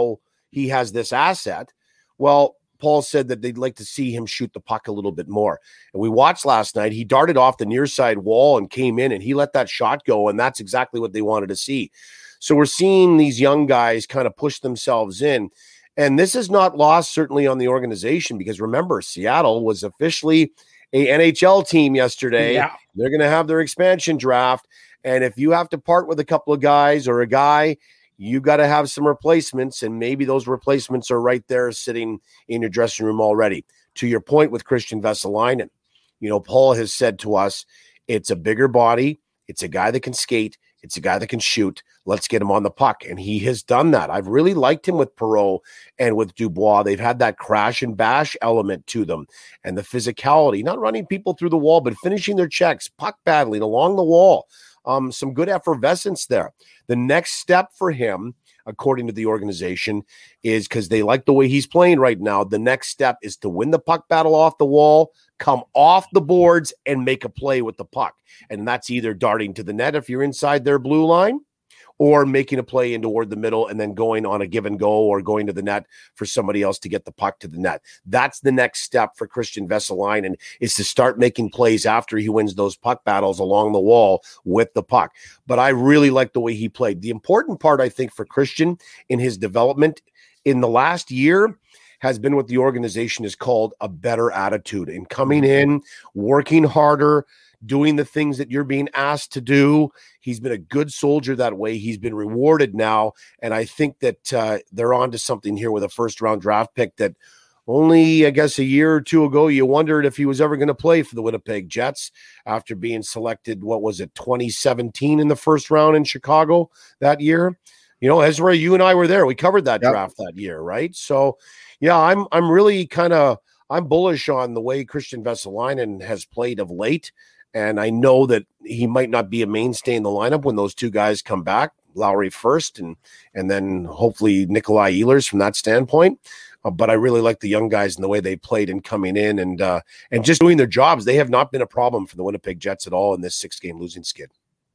he has this asset. Well, Paul said that they'd like to see him shoot the puck a little bit more. And we watched last night. He darted off the near side wall and came in, and he let that shot go, and that's exactly what they wanted to see. So we're seeing these young guys kind of push themselves in. And this is not lost, certainly, on the organization, because remember, Seattle was officially a N H L team yesterday. Yeah. They're going to have their expansion draft. And if you have to part with a couple of guys or a guy, you got to have some replacements, and maybe those replacements are right there sitting in your dressing room already. To your point with Christian Vesalainen, you know, Paul has said to us, it's a bigger body. It's a guy that can skate. It's a guy that can shoot. Let's get him on the puck. And he has done that. I've really liked him with Perreault and with Dubois. They've had that crash and bash element to them and the physicality, not running people through the wall, but finishing their checks, puck battling along the wall. Um, some good effervescence there. The next step for him, according to the organization, is because they like the way he's playing right now. The next step is to win the puck battle off the wall, come off the boards, and make a play with the puck. And that's either darting to the net if you're inside their blue line, or making a play in toward the middle and then going on a give and go or going to the net for somebody else to get the puck to the net. That's the next step for Christian Vesalainen, is to start making plays after he wins those puck battles along the wall with the puck. But I really like the way he played. The important part, I think, for Christian in his development in the last year has been what the organization has called a better attitude, in coming in, working harder, doing the things that you're being asked to do. He's been a good soldier that way. He's been rewarded now. And I think that uh, they're on to something here with a first round draft pick that only, I guess, a year or two ago, you wondered if he was ever going to play for the Winnipeg Jets after being selected, what was it, twenty seventeen in the first round in Chicago that year. You know, Ezra, you and I were there. We covered that yep. draft that year, right? So, yeah, I'm I'm really kind of, I'm bullish on the way Christian Vesalainen has played of late. And I know that he might not be a mainstay in the lineup when those two guys come back, Lowry first, and and then hopefully Nikolai Ehlers from that standpoint. Uh, but I really like the young guys and the way they played and coming in and uh, and just doing their jobs. They have not been a problem for the Winnipeg Jets at all in this six-game losing skid.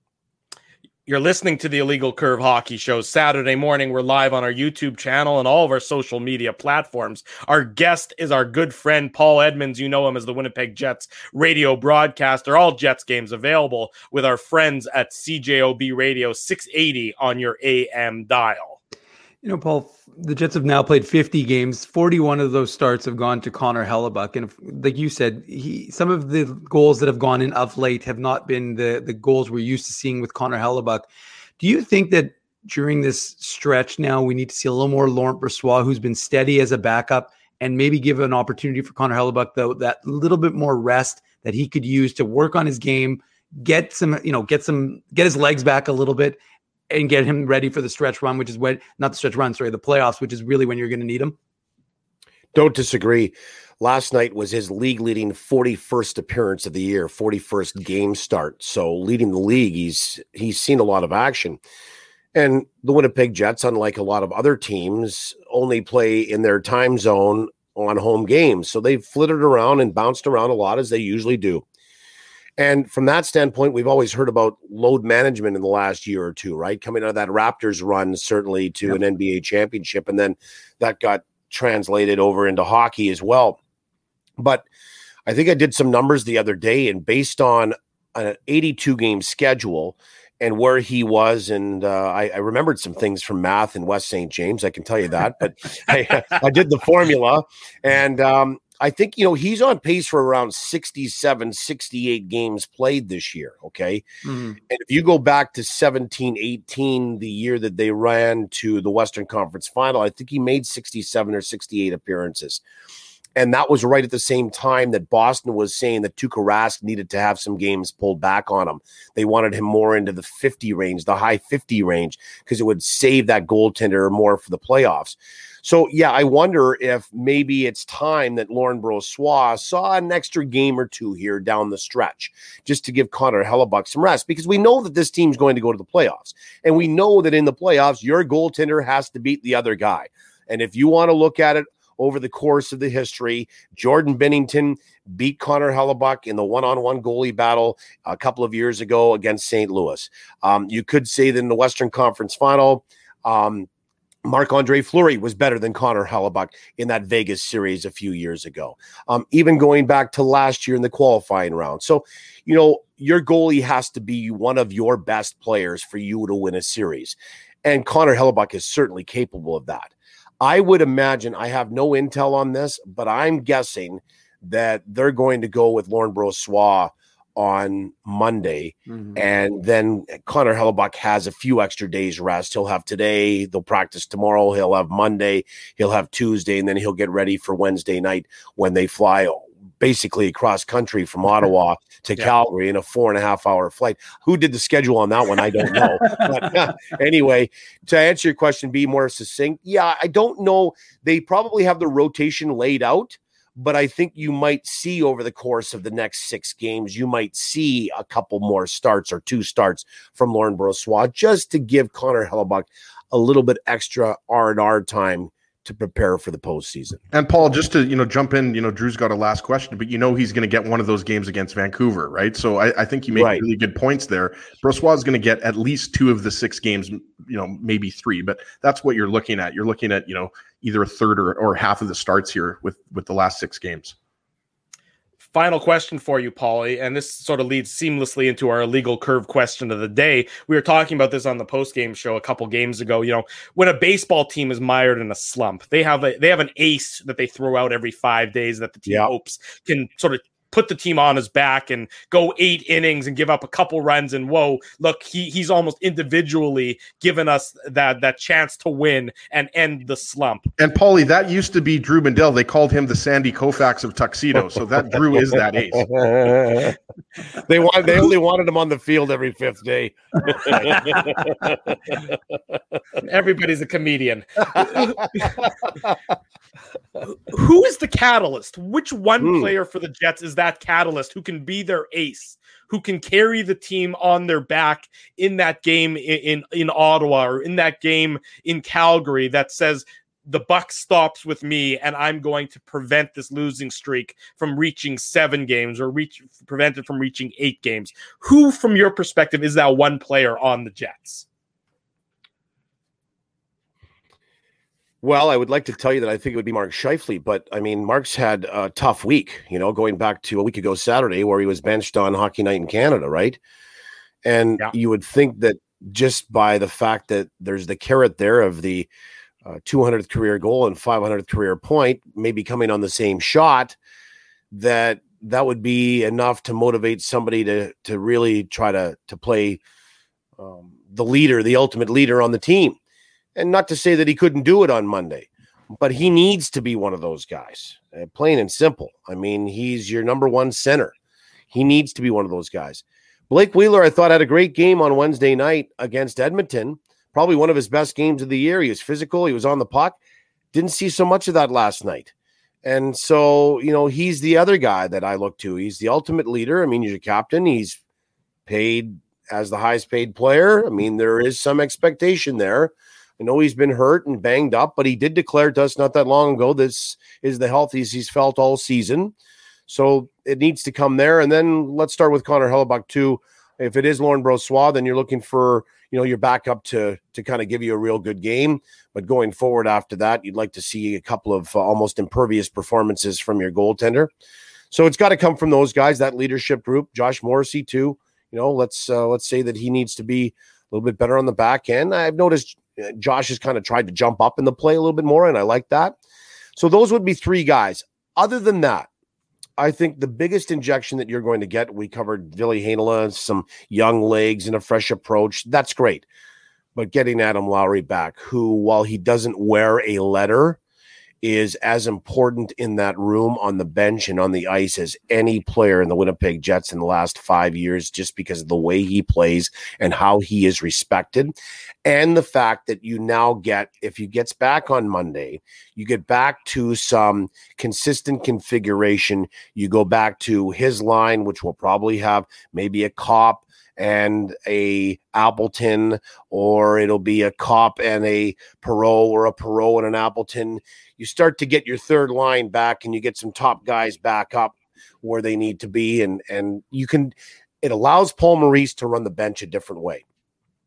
You're listening to the Illegal Curve Hockey Show. Saturday morning, we're live on our YouTube channel and all of our social media platforms. Our guest is our good friend, Paul Edmonds. You know him as the Winnipeg Jets radio broadcaster. All Jets games available with our friends at C J O B Radio six eighty on your A M dial. You know, Paul, the Jets have now played fifty games. forty-one of those starts have gone to Connor Hellebuyck. And if, like you said, he some of the goals that have gone in of late have not been the, the goals we're used to seeing with Connor Hellebuyck. Do you think that during this stretch now, we need to see a little more Laurent Brossoit, who's been steady as a backup, and maybe give an opportunity for Connor Hellebuyck, though, that little bit more rest that he could use to work on his game, get some, you know, get some, get his legs back a little bit, and get him ready for the stretch run, which is when, not the stretch run, sorry, the playoffs, which is really when you're going to need him? Don't disagree. Last night was his league-leading forty-first appearance of the year, forty-first game start. So leading the league, he's he's seen a lot of action. And the Winnipeg Jets, unlike a lot of other teams, only play in their time zone on home games. So they've flitted around and bounced around a lot, as they usually do. And from that standpoint, we've always heard about load management in the last year or two, right? Coming out of that Raptors run, certainly to yep. an N B A championship. And then that got translated over into hockey as well. But I think I did some numbers the other day, and based on an eighty-two game schedule and where he was, and uh, I, I remembered some things from math in West Saint James, I can tell you that. But I, I did the formula, and um, I think, you know, he's on pace for around sixty-seven, sixty-eight games played this year, okay? Mm-hmm. And if you go back to seventeen eighteen, the year that they ran to the Western Conference Final, I think he made sixty-seven or sixty-eight appearances. And that was right at the same time that Boston was saying that Tuukka Rask needed to have some games pulled back on him. They wanted him more into the fifty range, the high fifty range, because it would save that goaltender more for the playoffs. So, yeah, I wonder if maybe it's time that Laurent Brossoit saw an extra game or two here down the stretch just to give Connor Hellebuyck some rest, because we know that this team's going to go to the playoffs. And we know that in the playoffs, your goaltender has to beat the other guy. And if you want to look at it over the course of the history, Jordan Binnington beat Connor Hellebuyck in the one-on-one goalie battle a couple of years ago against Saint Louis. Um, you could say that in the Western Conference Final, um, Marc-Andre Fleury was better than Connor Hellebuyck in that Vegas series a few years ago. Um, even going back to last year in the qualifying round. So, you know, your goalie has to be one of your best players for you to win a series. And Connor Hellebuyck is certainly capable of that. I would imagine, I have no intel on this, but I'm guessing that they're going to go with Laurent Brossoit on Monday, mm-hmm. and then Connor Hellebuyck has a few extra days rest. He'll have today, they'll practice tomorrow, he'll have Monday, he'll have Tuesday, and then he'll get ready for Wednesday night when they fly basically across country from Ottawa to yeah. Calgary in a four and a half hour flight. Who did the schedule on that one? I don't know. But uh, anyway, to answer your question, be more succinct. Yeah, I don't know. They probably have the rotation laid out, but I think you might see over the course of the next six games, you might see a couple more starts or two starts from Laurent Brossoit just to give Connor Hellebuyck a little bit extra R and R time to prepare for the postseason. And Paul, just to, you know, jump in, you know, Drew's got a last question, but you know he's going to get one of those games against Vancouver, right? So I, I think you make right. really good points there. Brossoit is going to get at least two of the six games, you know, maybe three, but that's what you're looking at. You're looking at, you know, either a third or, or half of the starts here with, with the last six games. Final question for you, Paulie, and this sort of leads seamlessly into our illegal curve question of the day. We were talking about this on the post-game show a couple games ago. You know, when a baseball team is mired in a slump, they have a they have an ace that they throw out every five days that the team yep. hopes can sort of put the team on his back and go eight innings and give up a couple runs. And whoa, look, he he's almost individually given us that that chance to win and end the slump. And Paulie, that used to be Drew Mindell. They called him the Sandy Koufax of Tuxedo. So that Drew is that ace. they want they only wanted him on the field every fifth day. Everybody's a comedian. Who is the catalyst? Which one mm. player for the Jets is that catalyst who can be their ace, who can carry the team on their back in that game in, in, in Ottawa or in that game in Calgary that says the buck stops with me and I'm going to prevent this losing streak from reaching seven games or reach prevent it from reaching eight games? Who, from your perspective, is that one player on the Jets? Well, I would like to tell you that I think it would be Mark Scheifele, but I mean, Mark's had a tough week, you know, going back to a week ago Saturday where he was benched on Hockey Night in Canada, right? And yeah. you would think that just by the fact that there's the carrot there of the uh, two hundredth career goal and five hundredth career point, maybe coming on the same shot, that that would be enough to motivate somebody to to really try to to play um, the leader, the ultimate leader on the team. And not to say that he couldn't do it on Monday, but he needs to be one of those guys, uh, plain and simple. I mean, he's your number one center. He needs to be one of those guys. Blake Wheeler, I thought, had a great game on Wednesday night against Edmonton. Probably one of his best games of the year. He was physical. He was on the puck. Didn't see so much of that last night. And so, you know, he's the other guy that I look to. He's the ultimate leader. I mean, he's your captain. He's paid as the highest paid player. I mean, there is some expectation there. I know he's been hurt and banged up, but he did declare to us not that long ago this is the healthiest he's felt all season. So it needs to come there. And then let's start with Connor Hellebuyck too. If it is Laurent Brossoit, then you're looking for, you know, your backup to to kind of give you a real good game. But going forward after that, you'd like to see a couple of uh, almost impervious performances from your goaltender. So it's got to come from those guys, that leadership group. Josh Morrissey too. You know, let's uh, let's say that he needs to be a little bit better on the back end. I've noticed Josh has kind of tried to jump up in the play a little bit more, and I like that. So those would be three guys. Other than that, I think the biggest injection that you're going to get, we covered Ville Heinola, some young legs and a fresh approach. That's great. But getting Adam Lowry back, who, while he doesn't wear a letter, is as important in that room on the bench and on the ice as any player in the Winnipeg Jets in the last five years, just because of the way he plays and how he is respected. And the fact that you now get, if he gets back on Monday, you get back to some consistent configuration. You go back to his line, which will probably have maybe a Cop and a Appleton, or it'll be a Cop and a Perreault, or a Perreault and an Appleton. You start to get your third line back and you get some top guys back up where they need to be. And, and you can, it allows Paul Maurice to run the bench a different way.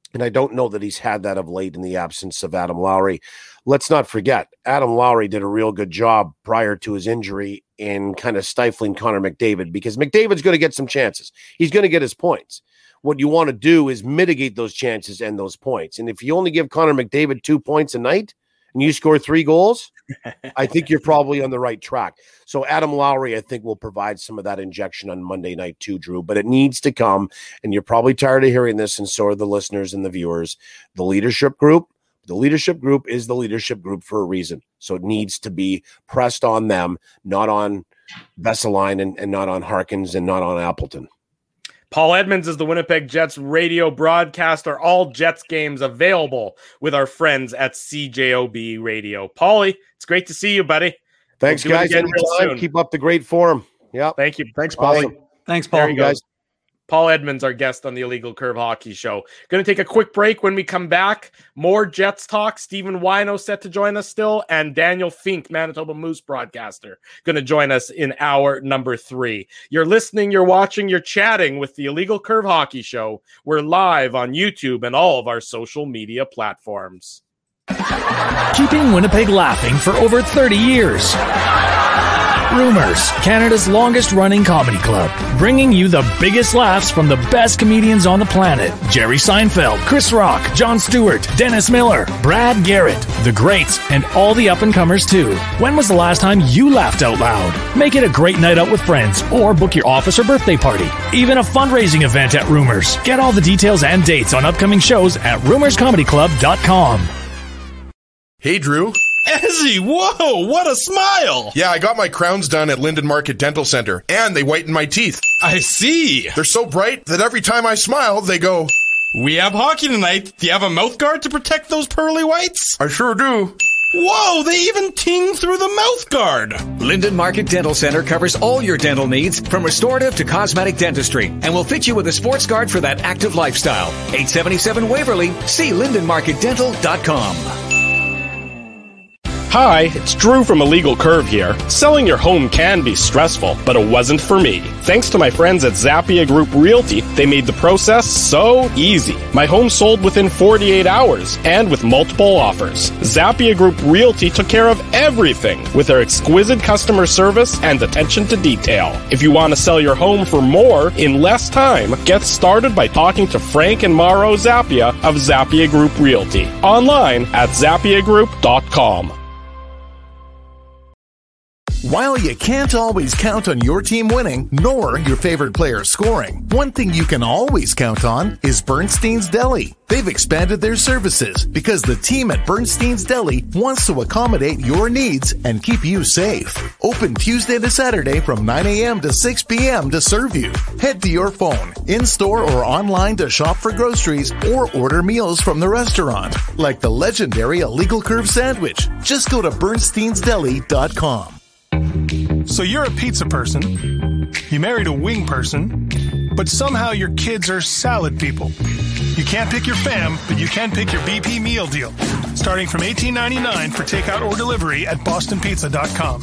And I don't know that he's had that of late in the absence of Adam Lowry. Let's not forget, Adam Lowry did a real good job prior to his injury in kind of stifling Connor McDavid, because McDavid's going to get some chances. He's going to get his points. What you want to do is mitigate those chances and those points. And if you only give Connor McDavid two points a night and you score three goals, I think you're probably on the right track. So Adam Lowry, I think, will provide some of that injection on Monday night too, Drew, but it needs to come. And you're probably tired of hearing this, and so are the listeners and the viewers. The leadership group, the leadership group is the leadership group for a reason. So it needs to be pressed on them, not on Vesseline and, and not on Harkins and not on Appleton. Paul Edmonds is the Winnipeg Jets radio broadcaster. All Jets games available with our friends at C J O B Radio. Paulie, it's great to see you, buddy. Thanks, we'll guys. Anytime. Keep up the great form. Yeah. Thank you. Thanks, Paulie. Awesome. Thanks, Paul. There you guys. Paul Edmonds, our guest on the Illegal Curve Hockey Show. Going to take a quick break. When we come back, more Jets talk. Stephen Wino set to join us still, and Daniel Fink, Manitoba Moose broadcaster, going to join us in hour number three. You're listening, you're watching, you're chatting with the Illegal Curve Hockey Show. We're live on YouTube and all of our social media platforms. Keeping Winnipeg laughing for over thirty years. Rumors, Canada's longest-running comedy club, bringing you the biggest laughs from the best comedians on the planet. Jerry Seinfeld, Chris Rock, Jon Stewart, Dennis Miller, Brad Garrett, the greats, and all the up-and-comers too. When was the last time you laughed out loud? Make it a great night out with friends, or book your office or birthday party. Even a fundraising event at Rumors. Get all the details and dates on upcoming shows at rumors comedy club dot com. Hey, Drew. Ezzy, whoa, what a smile! Yeah, I got my crowns done at Linden Market Dental Center, and they whiten my teeth. I see. They're so bright that every time I smile, they go... We have hockey tonight. Do you have a mouth guard to protect those pearly whites? I sure do. Whoa, they even ting through the mouth guard. Linden Market Dental Center covers all your dental needs, from restorative to cosmetic dentistry, and will fit you with a sports guard for that active lifestyle. eight seventy-seven Waverly. See linden market dental dot com. Hi, it's Drew from Illegal Curve here. Selling your home can be stressful, but it wasn't for me. Thanks to my friends at Zappia Group Realty, they made the process so easy. My home sold within forty-eight hours, and with multiple offers. Zappia Group Realty took care of everything with their exquisite customer service and attention to detail. If you want to sell your home for more in less time, get started by talking to Frank and Mauro Zappia of Zappia Group Realty. Online at zappia group dot com. While you can't always count on your team winning, nor your favorite player scoring, one thing you can always count on is Bernstein's Deli. They've expanded their services because the team at Bernstein's Deli wants to accommodate your needs and keep you safe. Open Tuesday to Saturday from nine a.m. to six p.m. to serve you. Head to your phone, in-store or online to shop for groceries or order meals from the restaurant, like the legendary Illegal Curve sandwich. Just go to bernsteins deli dot com. So you're a pizza person, you married a wing person, but somehow your kids are salad people. You can't pick your fam, but you can pick your B P meal deal, starting from eighteen ninety-nine for takeout or delivery at boston pizza dot com.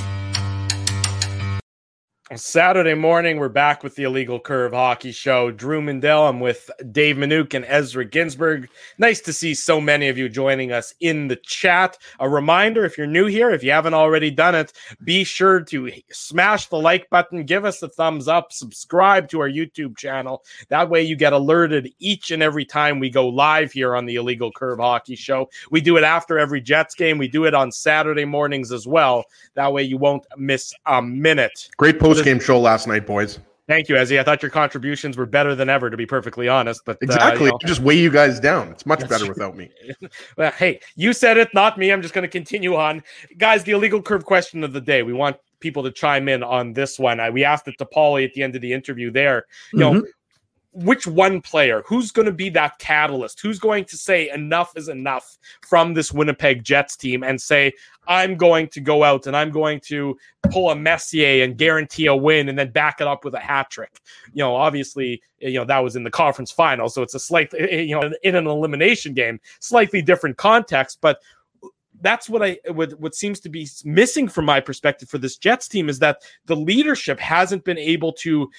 Saturday morning, we're back with the Illegal Curve Hockey Show. Drew Mindell, I'm with Dave Minuk and Ezra Ginsburg. Nice to see so many of you joining us in the chat. A reminder, if you're new here, if you haven't already done it, be sure to smash the like button, give us a thumbs up, subscribe to our YouTube channel. That way you get alerted each and every time we go live here on the Illegal Curve Hockey Show. We do it after every Jets game. We do it on Saturday mornings as well. That way you won't miss a minute. Great post game show last night, boys. Thank you, Ezzy. I thought your contributions were better than ever, to be perfectly honest. But exactly, uh, you know, I just weigh you guys down. It's much better without me. Well, hey, you said it, not me. I'm just going to continue on, guys. The Illegal Curve question of the day. We want people to chime in on this one. I, we asked it to Paulie at the end of the interview. There, you mm-hmm. know. Which one player, who's going to be that catalyst? Who's going to say enough is enough from this Winnipeg Jets team and say, I'm going to go out and I'm going to pull a Messier and guarantee a win and then back it up with a hat trick? You know, obviously, you know, that was in the conference final. So it's a slightly, you know, in an elimination game, slightly different context, but that's what I what, what seems to be missing from my perspective for this Jets team is that the leadership hasn't been able to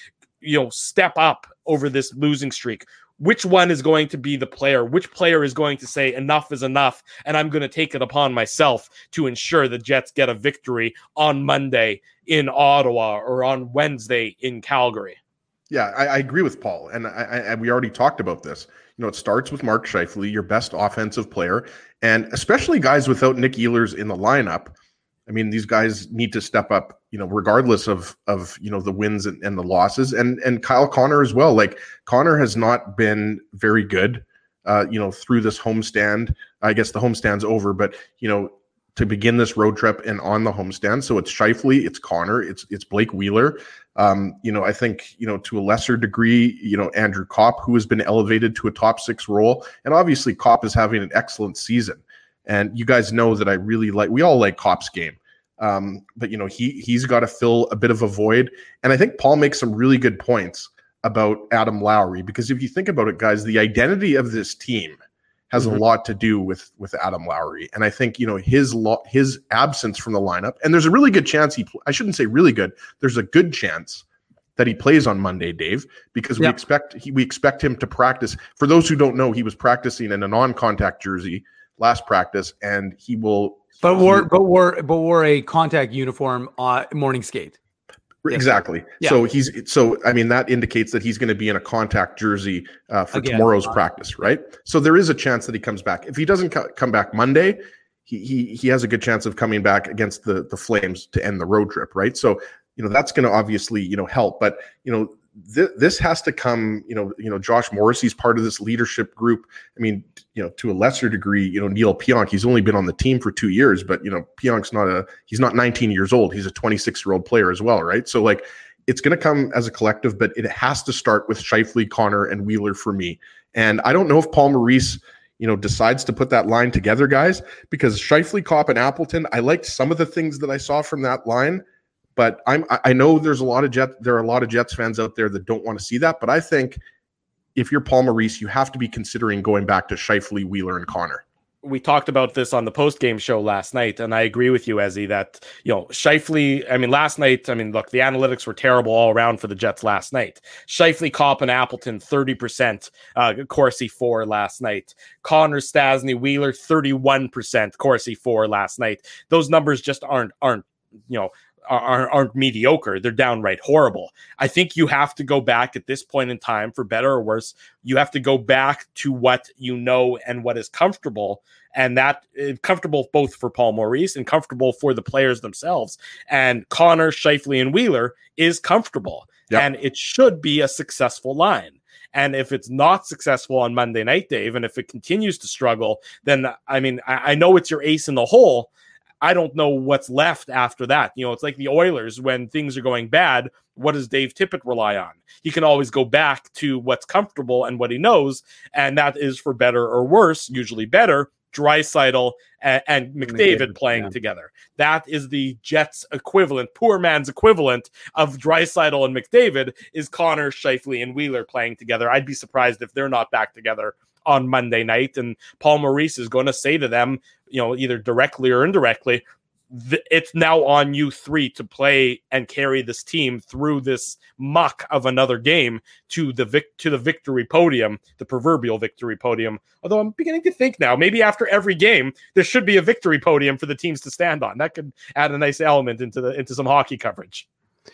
you know, step up over this losing streak? Which one is going to be the player? Which player is going to say enough is enough, and I'm going to take it upon myself to ensure the Jets get a victory on Monday in Ottawa or on Wednesday in Calgary? Yeah, I, I agree with Paul, and I, I, we already talked about this. You know, it starts with Mark Scheifele, your best offensive player, and especially guys without Nick Ehlers in the lineup. I mean, these guys need to step up, you know, regardless of, of you know, the wins and, and the losses. And and Kyle Connor as well. Like, Connor has not been very good, uh, you know, through this homestand. I guess the homestand's over, but, you know, to begin this road trip and on the homestand. So it's Scheifele, it's Connor, it's it's Blake Wheeler. Um, you know, I think, you know, to a lesser degree, you know, Andrew Kopp, who has been elevated to a top six role. And obviously Kopp is having an excellent season. And you guys know that I really like, we all like Kopp's game. Um, but, you know, he, he's got to fill a bit of a void. And I think Paul makes some really good points about Adam Lowry, because if you think about it, guys, the identity of this team has mm-hmm. a lot to do with, with Adam Lowry. And I think, you know, his lo- his absence from the lineup, and there's a really good chance he, pl- I shouldn't say really good, there's a good chance that he plays on Monday, Dave, because we yep. expect he, we expect him to practice. For those who don't know, he was practicing in a non-contact jersey last practice, and he will. But wore, he, but wore, but wore a contact uniform on morning skate. Exactly. Yeah. So he's so I mean that indicates that he's going to be in a contact jersey uh, for Again, tomorrow's uh, practice, right? So there is a chance that he comes back. If he doesn't co- come back Monday, he he he has a good chance of coming back against the the Flames to end the road trip, right? So you know that's going to obviously you know help, but you know. Th- this has to come, you know, you know, Josh Morrissey's part of this leadership group. I mean, you know, to a lesser degree, you know, Neil Pionk, he's only been on the team for two years, but, you know, Pionk's not a, he's not nineteen years old. He's a twenty-six year old player as well. Right. So like, it's going to come as a collective, but it has to start with Scheifele, Connor, and Wheeler for me. And I don't know if Paul Maurice, you know, decides to put that line together, guys, because Scheifele, Kopp, and Appleton, I liked some of the things that I saw from that line. But I'm, I know there's a lot of Jet, there are a lot of Jets fans out there that don't want to see that. But I think if you're Paul Maurice, you have to be considering going back to Scheifele, Wheeler, and Connor. We talked about this on the post-game show last night, and I agree with you, Ezzy, that, you know, Scheifele, I mean, last night, I mean, look, the analytics were terrible all around for the Jets last night. Scheifele, Kopp, and Appleton, thirty percent, uh, Corsi four last night. Connor, Stastny, Wheeler, thirty-one percent, Corsi four last night. Those numbers just aren't, aren't, you know, Aren't, aren't mediocre. They're downright horrible. I think you have to go back at this point in time, for better or worse. You have to go back to what you know and what is comfortable, and that is comfortable both for Paul Maurice and comfortable for the players themselves. And Connor, Scheifele, and Wheeler is comfortable, yep. and it should be a successful line. And if it's not successful on Monday night, Dave, and if it continues to struggle, then I mean, I, I know it's your ace in the hole. I don't know what's left after that. You know, it's like the Oilers when things are going bad. What does Dave Tippett rely on? He can always go back to what's comfortable and what he knows, and that is for better or worse, usually better, Draisaitl and, and McDavid, McDavid playing yeah. together. That is the Jets equivalent, poor man's equivalent of Draisaitl and McDavid is Connor, Scheifele, and Wheeler playing together. I'd be surprised if they're not back together on Monday night, and Paul Maurice is going to say to them, you know, either directly or indirectly, th- it's now on you three to play and carry this team through this muck of another game to the vic- to the victory podium, the proverbial victory podium. Although I'm beginning to think now, maybe after every game, there should be a victory podium for the teams to stand on. That could add a nice element into the into some hockey coverage.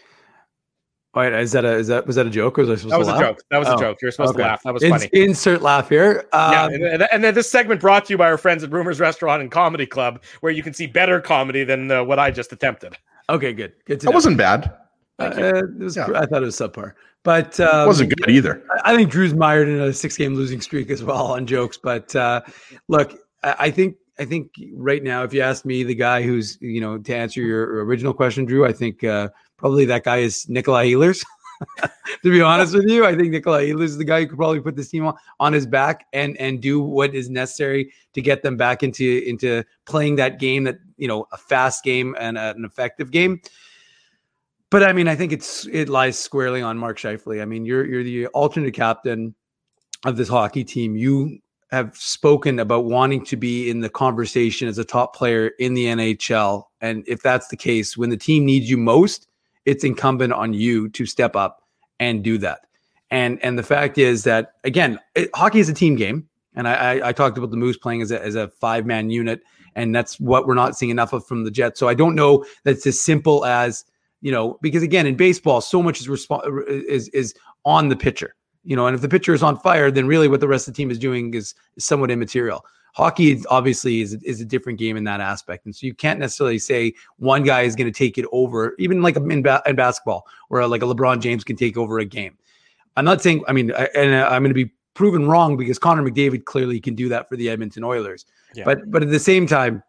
All right, is that a is that was that a joke or was I supposed that was to a laugh? joke? That was oh, a joke. You're supposed okay. to laugh. That was In- funny. Insert laugh here. Um, yeah, and, and then this segment brought to you by our friends at Rumors Restaurant and Comedy Club, where you can see better comedy than uh, what I just attempted. Okay, good. Good to that know. wasn't bad. Uh, it was, yeah. I thought it was subpar, but um, it wasn't good either. I, I think Drew's mired in a six-game losing streak as well on jokes. But uh, look, I, I think I think right now, if you ask me, the guy who's you know to answer your original question, Drew, I think uh, probably that guy is Nikolai Ehlers. To be honest with you, I think Nikolai Ehlers is the guy who could probably put this team on, on his back and and do what is necessary to get them back into into playing that game, that you know a fast game and a, an effective game. But I mean, I think it's it lies squarely on Mark Scheifele. I mean, you're you're the alternate captain of this hockey team. You have spoken about wanting to be in the conversation as a top player in the N H L, and if that's the case, when the team needs you most, it's incumbent on you to step up and do that. And and the fact is that, again, it, hockey is a team game. And I, I, I talked about the Moose playing as a, as a five-man unit, and that's what we're not seeing enough of from the Jets. So I don't know that it's as simple as, you know, because, again, in baseball, so much is resp- is is on the pitcher. You know, and if the pitcher is on fire, then really what the rest of the team is doing is, is somewhat immaterial. Hockey obviously is, is a different game in that aspect. And so you can't necessarily say one guy is going to take it over, even like in, ba- in basketball, where like a LeBron James can take over a game. I'm not saying, I mean, I, and I'm going to be proven wrong because Connor McDavid clearly can do that for the Edmonton Oilers. Yeah. But but at the same time,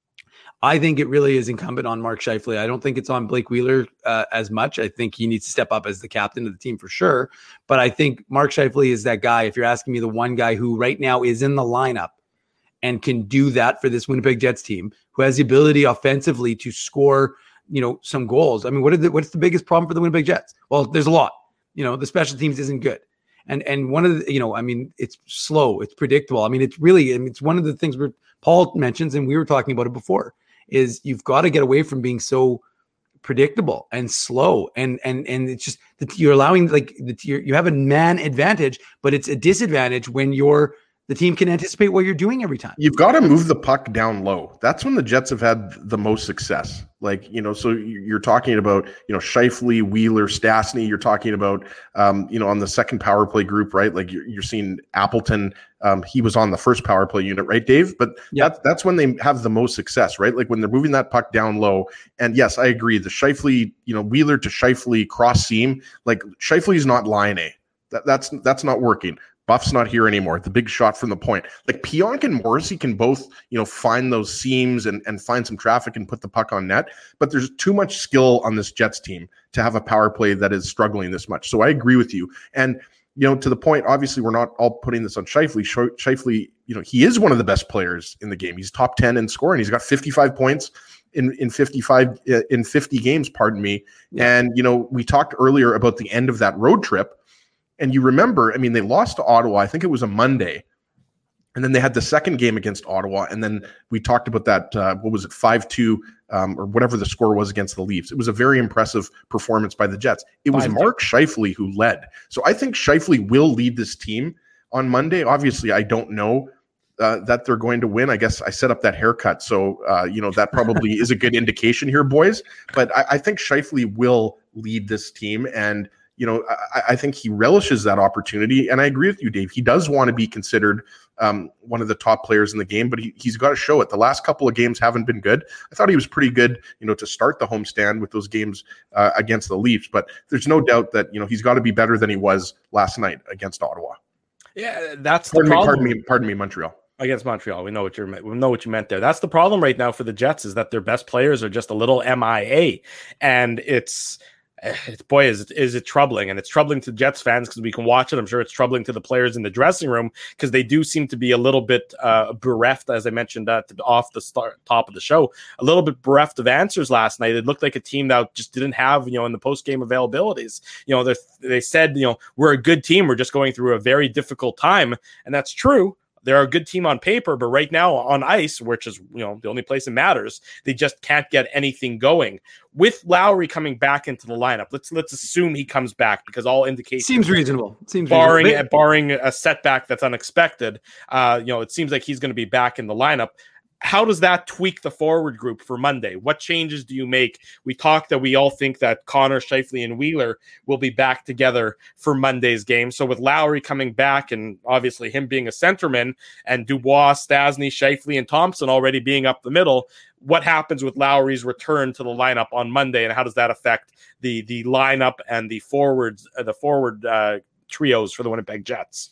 I think it really is incumbent on Mark Scheifele. I don't think it's on Blake Wheeler uh, as much. I think he needs to step up as the captain of the team for sure. But I think Mark Scheifele is that guy. If you're asking me, the one guy who right now is in the lineup and can do that for this Winnipeg Jets team, who has the ability offensively to score, you know, some goals. I mean, what are the, what's the biggest problem for the Winnipeg Jets? Well, there's a lot. You know, the special teams isn't good. And and one of the, you know, I mean, it's slow, it's predictable. I mean, it's really, I mean, it's one of the things where Paul mentions, and we were talking about it before, is you've got to get away from being so predictable and slow. And and and it's just that you're allowing, like, the, you're, you have a man advantage, but it's a disadvantage when you're, the team can anticipate what you're doing every time. You've got to move the puck down low. That's when the Jets have had the most success. Like, you know, so you're talking about, you know, Scheifele, Wheeler, Stastny. You're talking about, um, you know, on the second power play group, right? Like you're, you're seeing Appleton. Um, he was on the first power play unit, right, Dave? But yeah. that's, that's when they have the most success, right? Like when they're moving that puck down low. And yes, I agree. The Scheifele, you know, Wheeler to Scheifele cross seam, like Scheifele is not line A. That, that's, that's not working. Buff's not here anymore. The big shot from the point. Like Pionk and Morrissey can both, you know, find those seams and, and find some traffic and put the puck on net. But there's too much skill on this Jets team to have a power play that is struggling this much. So I agree with you. And, you know, to the point, obviously, we're not all putting this on Scheifele. Scheifele, you know, he is one of the best players in the game. He's top ten in scoring. He's got fifty-five points in, in fifty-five uh, in fifty games, pardon me. Yeah. And, you know, we talked earlier about the end of that road trip. And you remember, I mean, they lost to Ottawa. I think it was a Monday. And then they had the second game against Ottawa. And then we talked about that, uh, what was it, five two um, or whatever the score was against the Leafs. It was a very impressive performance by the Jets. It was Mark Scheifele who led. So I think Scheifele will lead this team on Monday. Obviously, I don't know uh, that they're going to win. I guess I set up that haircut. So, uh, you know, that probably is a good indication here, boys. But I, I think Scheifele will lead this team. And you know, I, I think he relishes that opportunity. And I agree with you, Dave. He does want to be considered um, one of the top players in the game, but he, he's got to show it. The last couple of games haven't been good. I thought he was pretty good, you know, to start the homestand with those games uh, against the Leafs. But there's no doubt that, you know, he's got to be better than he was last night against Ottawa. Yeah, that's pardon the me, problem. Pardon me, pardon me, Montreal. Against Montreal. We know what you're we know what you meant there. That's the problem right now for the Jets, is that their best players are just a little M I A. And it's It's, boy, is it, is it troubling. And it's troubling to Jets fans because we can watch it. I'm sure it's troubling to the players in the dressing room because they do seem to be a little bit uh, bereft, as I mentioned uh, off the start, top of the show, a little bit bereft of answers last night. It looked like a team that just didn't have, you know, in the post-game availabilities. You know, they said, you know, we're a good team. We're just going through a very difficult time. And that's true. They're a good team on paper, but right now on ice, which is, you know, the only place it matters, they just can't get anything going. With Lowry coming back into the lineup, let's let's assume he comes back because all indications seems reasonable. Seems barring reasonable. barring a setback that's unexpected. Uh, you know, it seems like he's going to be back in the lineup. How does that tweak the forward group for Monday? What changes do you make? We talked that we all think that Connor, Scheifele, and Wheeler will be back together for Monday's game. So with Lowry coming back and obviously him being a centerman and Dubois, Stastny, Scheifele, and Thompson already being up the middle, what happens with Lowry's return to the lineup on Monday, and how does that affect the the lineup and the forwards, uh, the forward uh, trios for the Winnipeg Jets?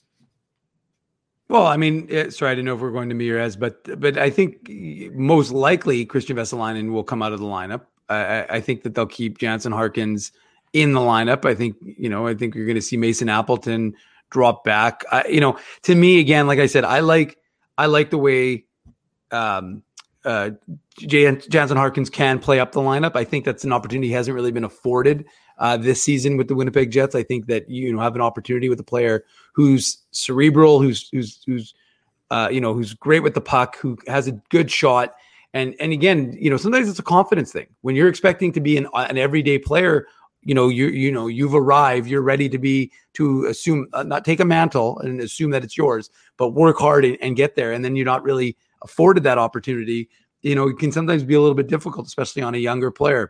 Well, I mean, sorry, I didn't know if we we're going to Mirez, but but I think most likely Christian Vesalainen will come out of the lineup. I, I think that they'll keep Jansen Harkins in the lineup. I think, you know, I think you're going to see Mason Appleton drop back. I, you know, to me, again, like I said, I like I like the way um, uh, Jan- Jansen Harkins can play up the lineup. I think that's an opportunity he hasn't really been afforded Uh, this season with the Winnipeg Jets. I think that you know have an opportunity with a player who's cerebral, who's who's who's uh, you know who's great with the puck, who has a good shot, and and again, you know sometimes it's a confidence thing when you're expecting to be an, an everyday player. you know, you you know, you've arrived, you're ready to be, to assume, uh, not take a mantle and assume that it's yours, but work hard and, and get there. And then you're not really afforded that opportunity. You know, it can sometimes be a little bit difficult, especially on a younger player.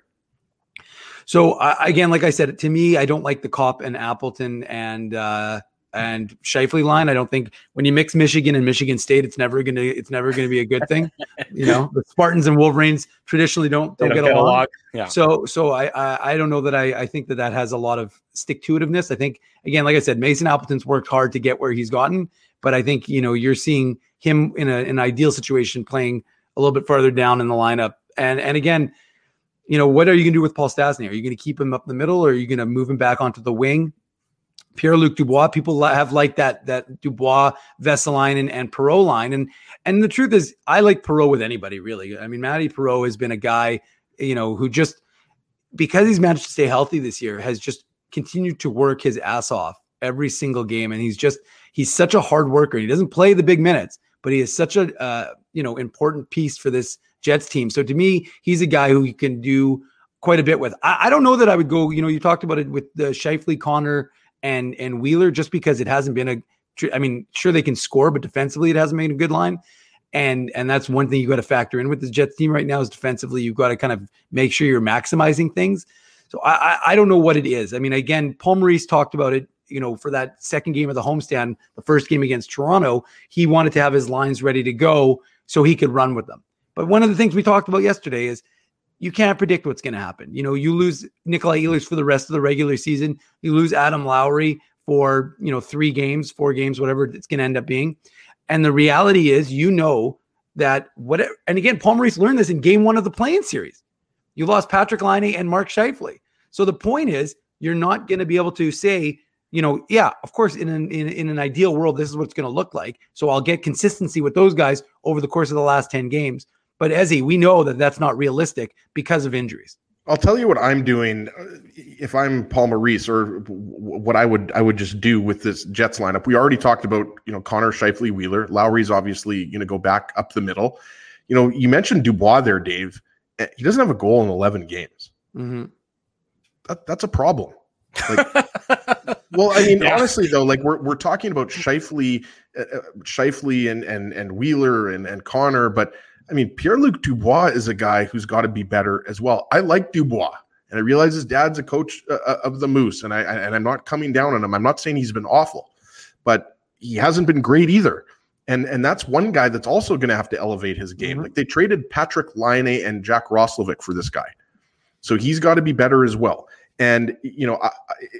So uh, again, like I said, to me, I don't like the Kopp and Appleton and, uh, and Scheifele line. I don't think when you mix Michigan and Michigan State, it's never going to, it's never going to be a good thing. You know, the Spartans and Wolverines traditionally don't, don't, don't get, get along. along. Yeah. So, so I, I, I don't know that I, I think that that has a lot of stick to itiveness. I think, again, like I said, Mason Appleton's worked hard to get where he's gotten, but I think, you know, you're seeing him in a, in an ideal situation playing a little bit farther down in the lineup. And, and again, you know, what are you going to do with Paul Stastny? Are you going to keep him up the middle, or are you going to move him back onto the wing? Pierre-Luc Dubois, people have liked that that Dubois, Vesalainen, and Perreault line. And and the truth is, I like Perreault with anybody, really. I mean, Matty Perreault has been a guy, you know, who just, because he's managed to stay healthy this year, has just continued to work his ass off every single game. And he's just, he's such a hard worker. He doesn't play the big minutes, but he is such a, uh, you know, important piece for this Jets team. So to me, he's a guy who you can do quite a bit with. I, I don't know that I would go, you know, you talked about it with the Scheifele, Connor, and and Wheeler, just because it hasn't been a, I mean, sure they can score, but defensively it hasn't made a good line. And and that's one thing you got to factor in with this Jets team right now is defensively, you've got to kind of make sure you're maximizing things. So I, I, I don't know what it is. I mean, again, Paul Maurice talked about it, you know, for that second game of the homestand, the first game against Toronto, he wanted to have his lines ready to go so he could run with them. But one of the things we talked about yesterday is you can't predict what's going to happen. You know, you lose Nikolai Ehlers for the rest of the regular season. You lose Adam Lowry for, you know, three games, four games, whatever it's going to end up being. And the reality is, you know, that whatever, and again, Paul Maurice learned this in game one of the play-in series. You lost Patrick Laine and Mark Scheifele. So the point is, you're not going to be able to say, you know, yeah, of course, in an, in, in an ideal world, this is what it's going to look like. So I'll get consistency with those guys over the course of the last ten games. But Ezzy, we know that that's not realistic because of injuries. I'll tell you what I'm doing if I'm Paul Maurice, or what I would I would just do with this Jets lineup. We already talked about, you know, Connor, Scheifele, Wheeler. Lowry's obviously going to go back up the middle. You know, you mentioned Dubois there, Dave. He doesn't have a goal in eleven games. Mm-hmm. That, that's a problem. Like, well, I mean, yeah. honestly though, like we're we're talking about Scheifele, uh, Scheifele and and and Wheeler and and Connor, but I mean, Pierre-Luc Dubois is a guy who's got to be better as well. I like Dubois, and I realize his dad's a coach uh, of the Moose, and I and I'm not coming down on him. I'm not saying he's been awful, but he hasn't been great either. And and that's one guy that's also going to have to elevate his game. Mm-hmm. Like they traded Patrick Laine and Jack Roslovic for this guy, so he's got to be better as well. And you know, I,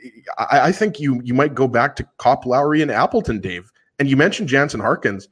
I, I think you you might go back to Kopp, Lowry, and Appleton, Dave. And you mentioned Jansen Harkins.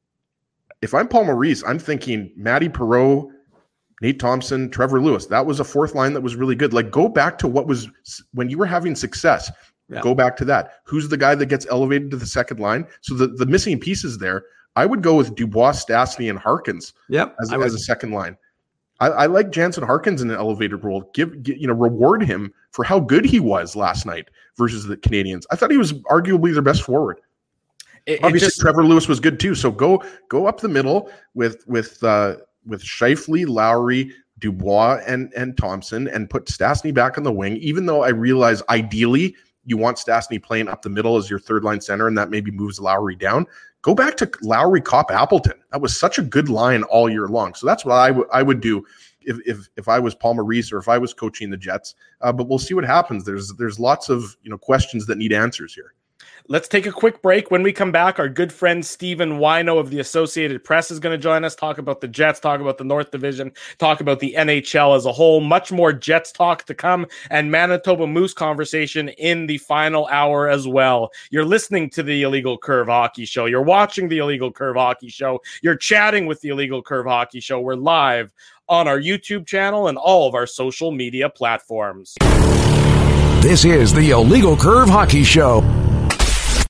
If I'm Paul Maurice, I'm thinking Matty Perreault, Nate Thompson, Trevor Lewis. That was a fourth line that was really good. Like, go back to what was when you were having success. Yeah. Go back to that. Who's the guy that gets elevated to the second line? So the, the missing pieces there, I would go with Dubois, Stastny, and Harkins yep, as, as a second line. I, I like Jansen Harkins in an elevated role. Give, give you know, reward him for how good he was last night versus the Canadians. I thought he was arguably their best forward. It, Obviously, it just, Trevor Lewis was good too. So go go up the middle with with uh, with Scheifele, Lowry, Dubois, and and Thompson, and put Stastny back on the wing. Even though I realize ideally you want Stastny playing up the middle as your third line center, and that maybe moves Lowry down. Go back to Lowry, Kopp, Appleton. That was such a good line all year long. So that's what I would I would do if if if I was Paul Maurice or if I was coaching the Jets. Uh, but we'll see what happens. There's there's lots of you know questions that need answers here. Let's take a quick break. When we come back, our good friend Stephen Wino of the Associated Press is going to join us, talk about the Jets, talk about the North Division, talk about the N H L as a whole. Much more Jets talk to come, and Manitoba Moose conversation in the final hour as well. You're listening to the Illegal Curve Hockey Show. You're watching the Illegal Curve Hockey Show. You're chatting with the Illegal Curve Hockey Show. We're live on our YouTube channel and all of our social media platforms. This is the Illegal Curve Hockey Show.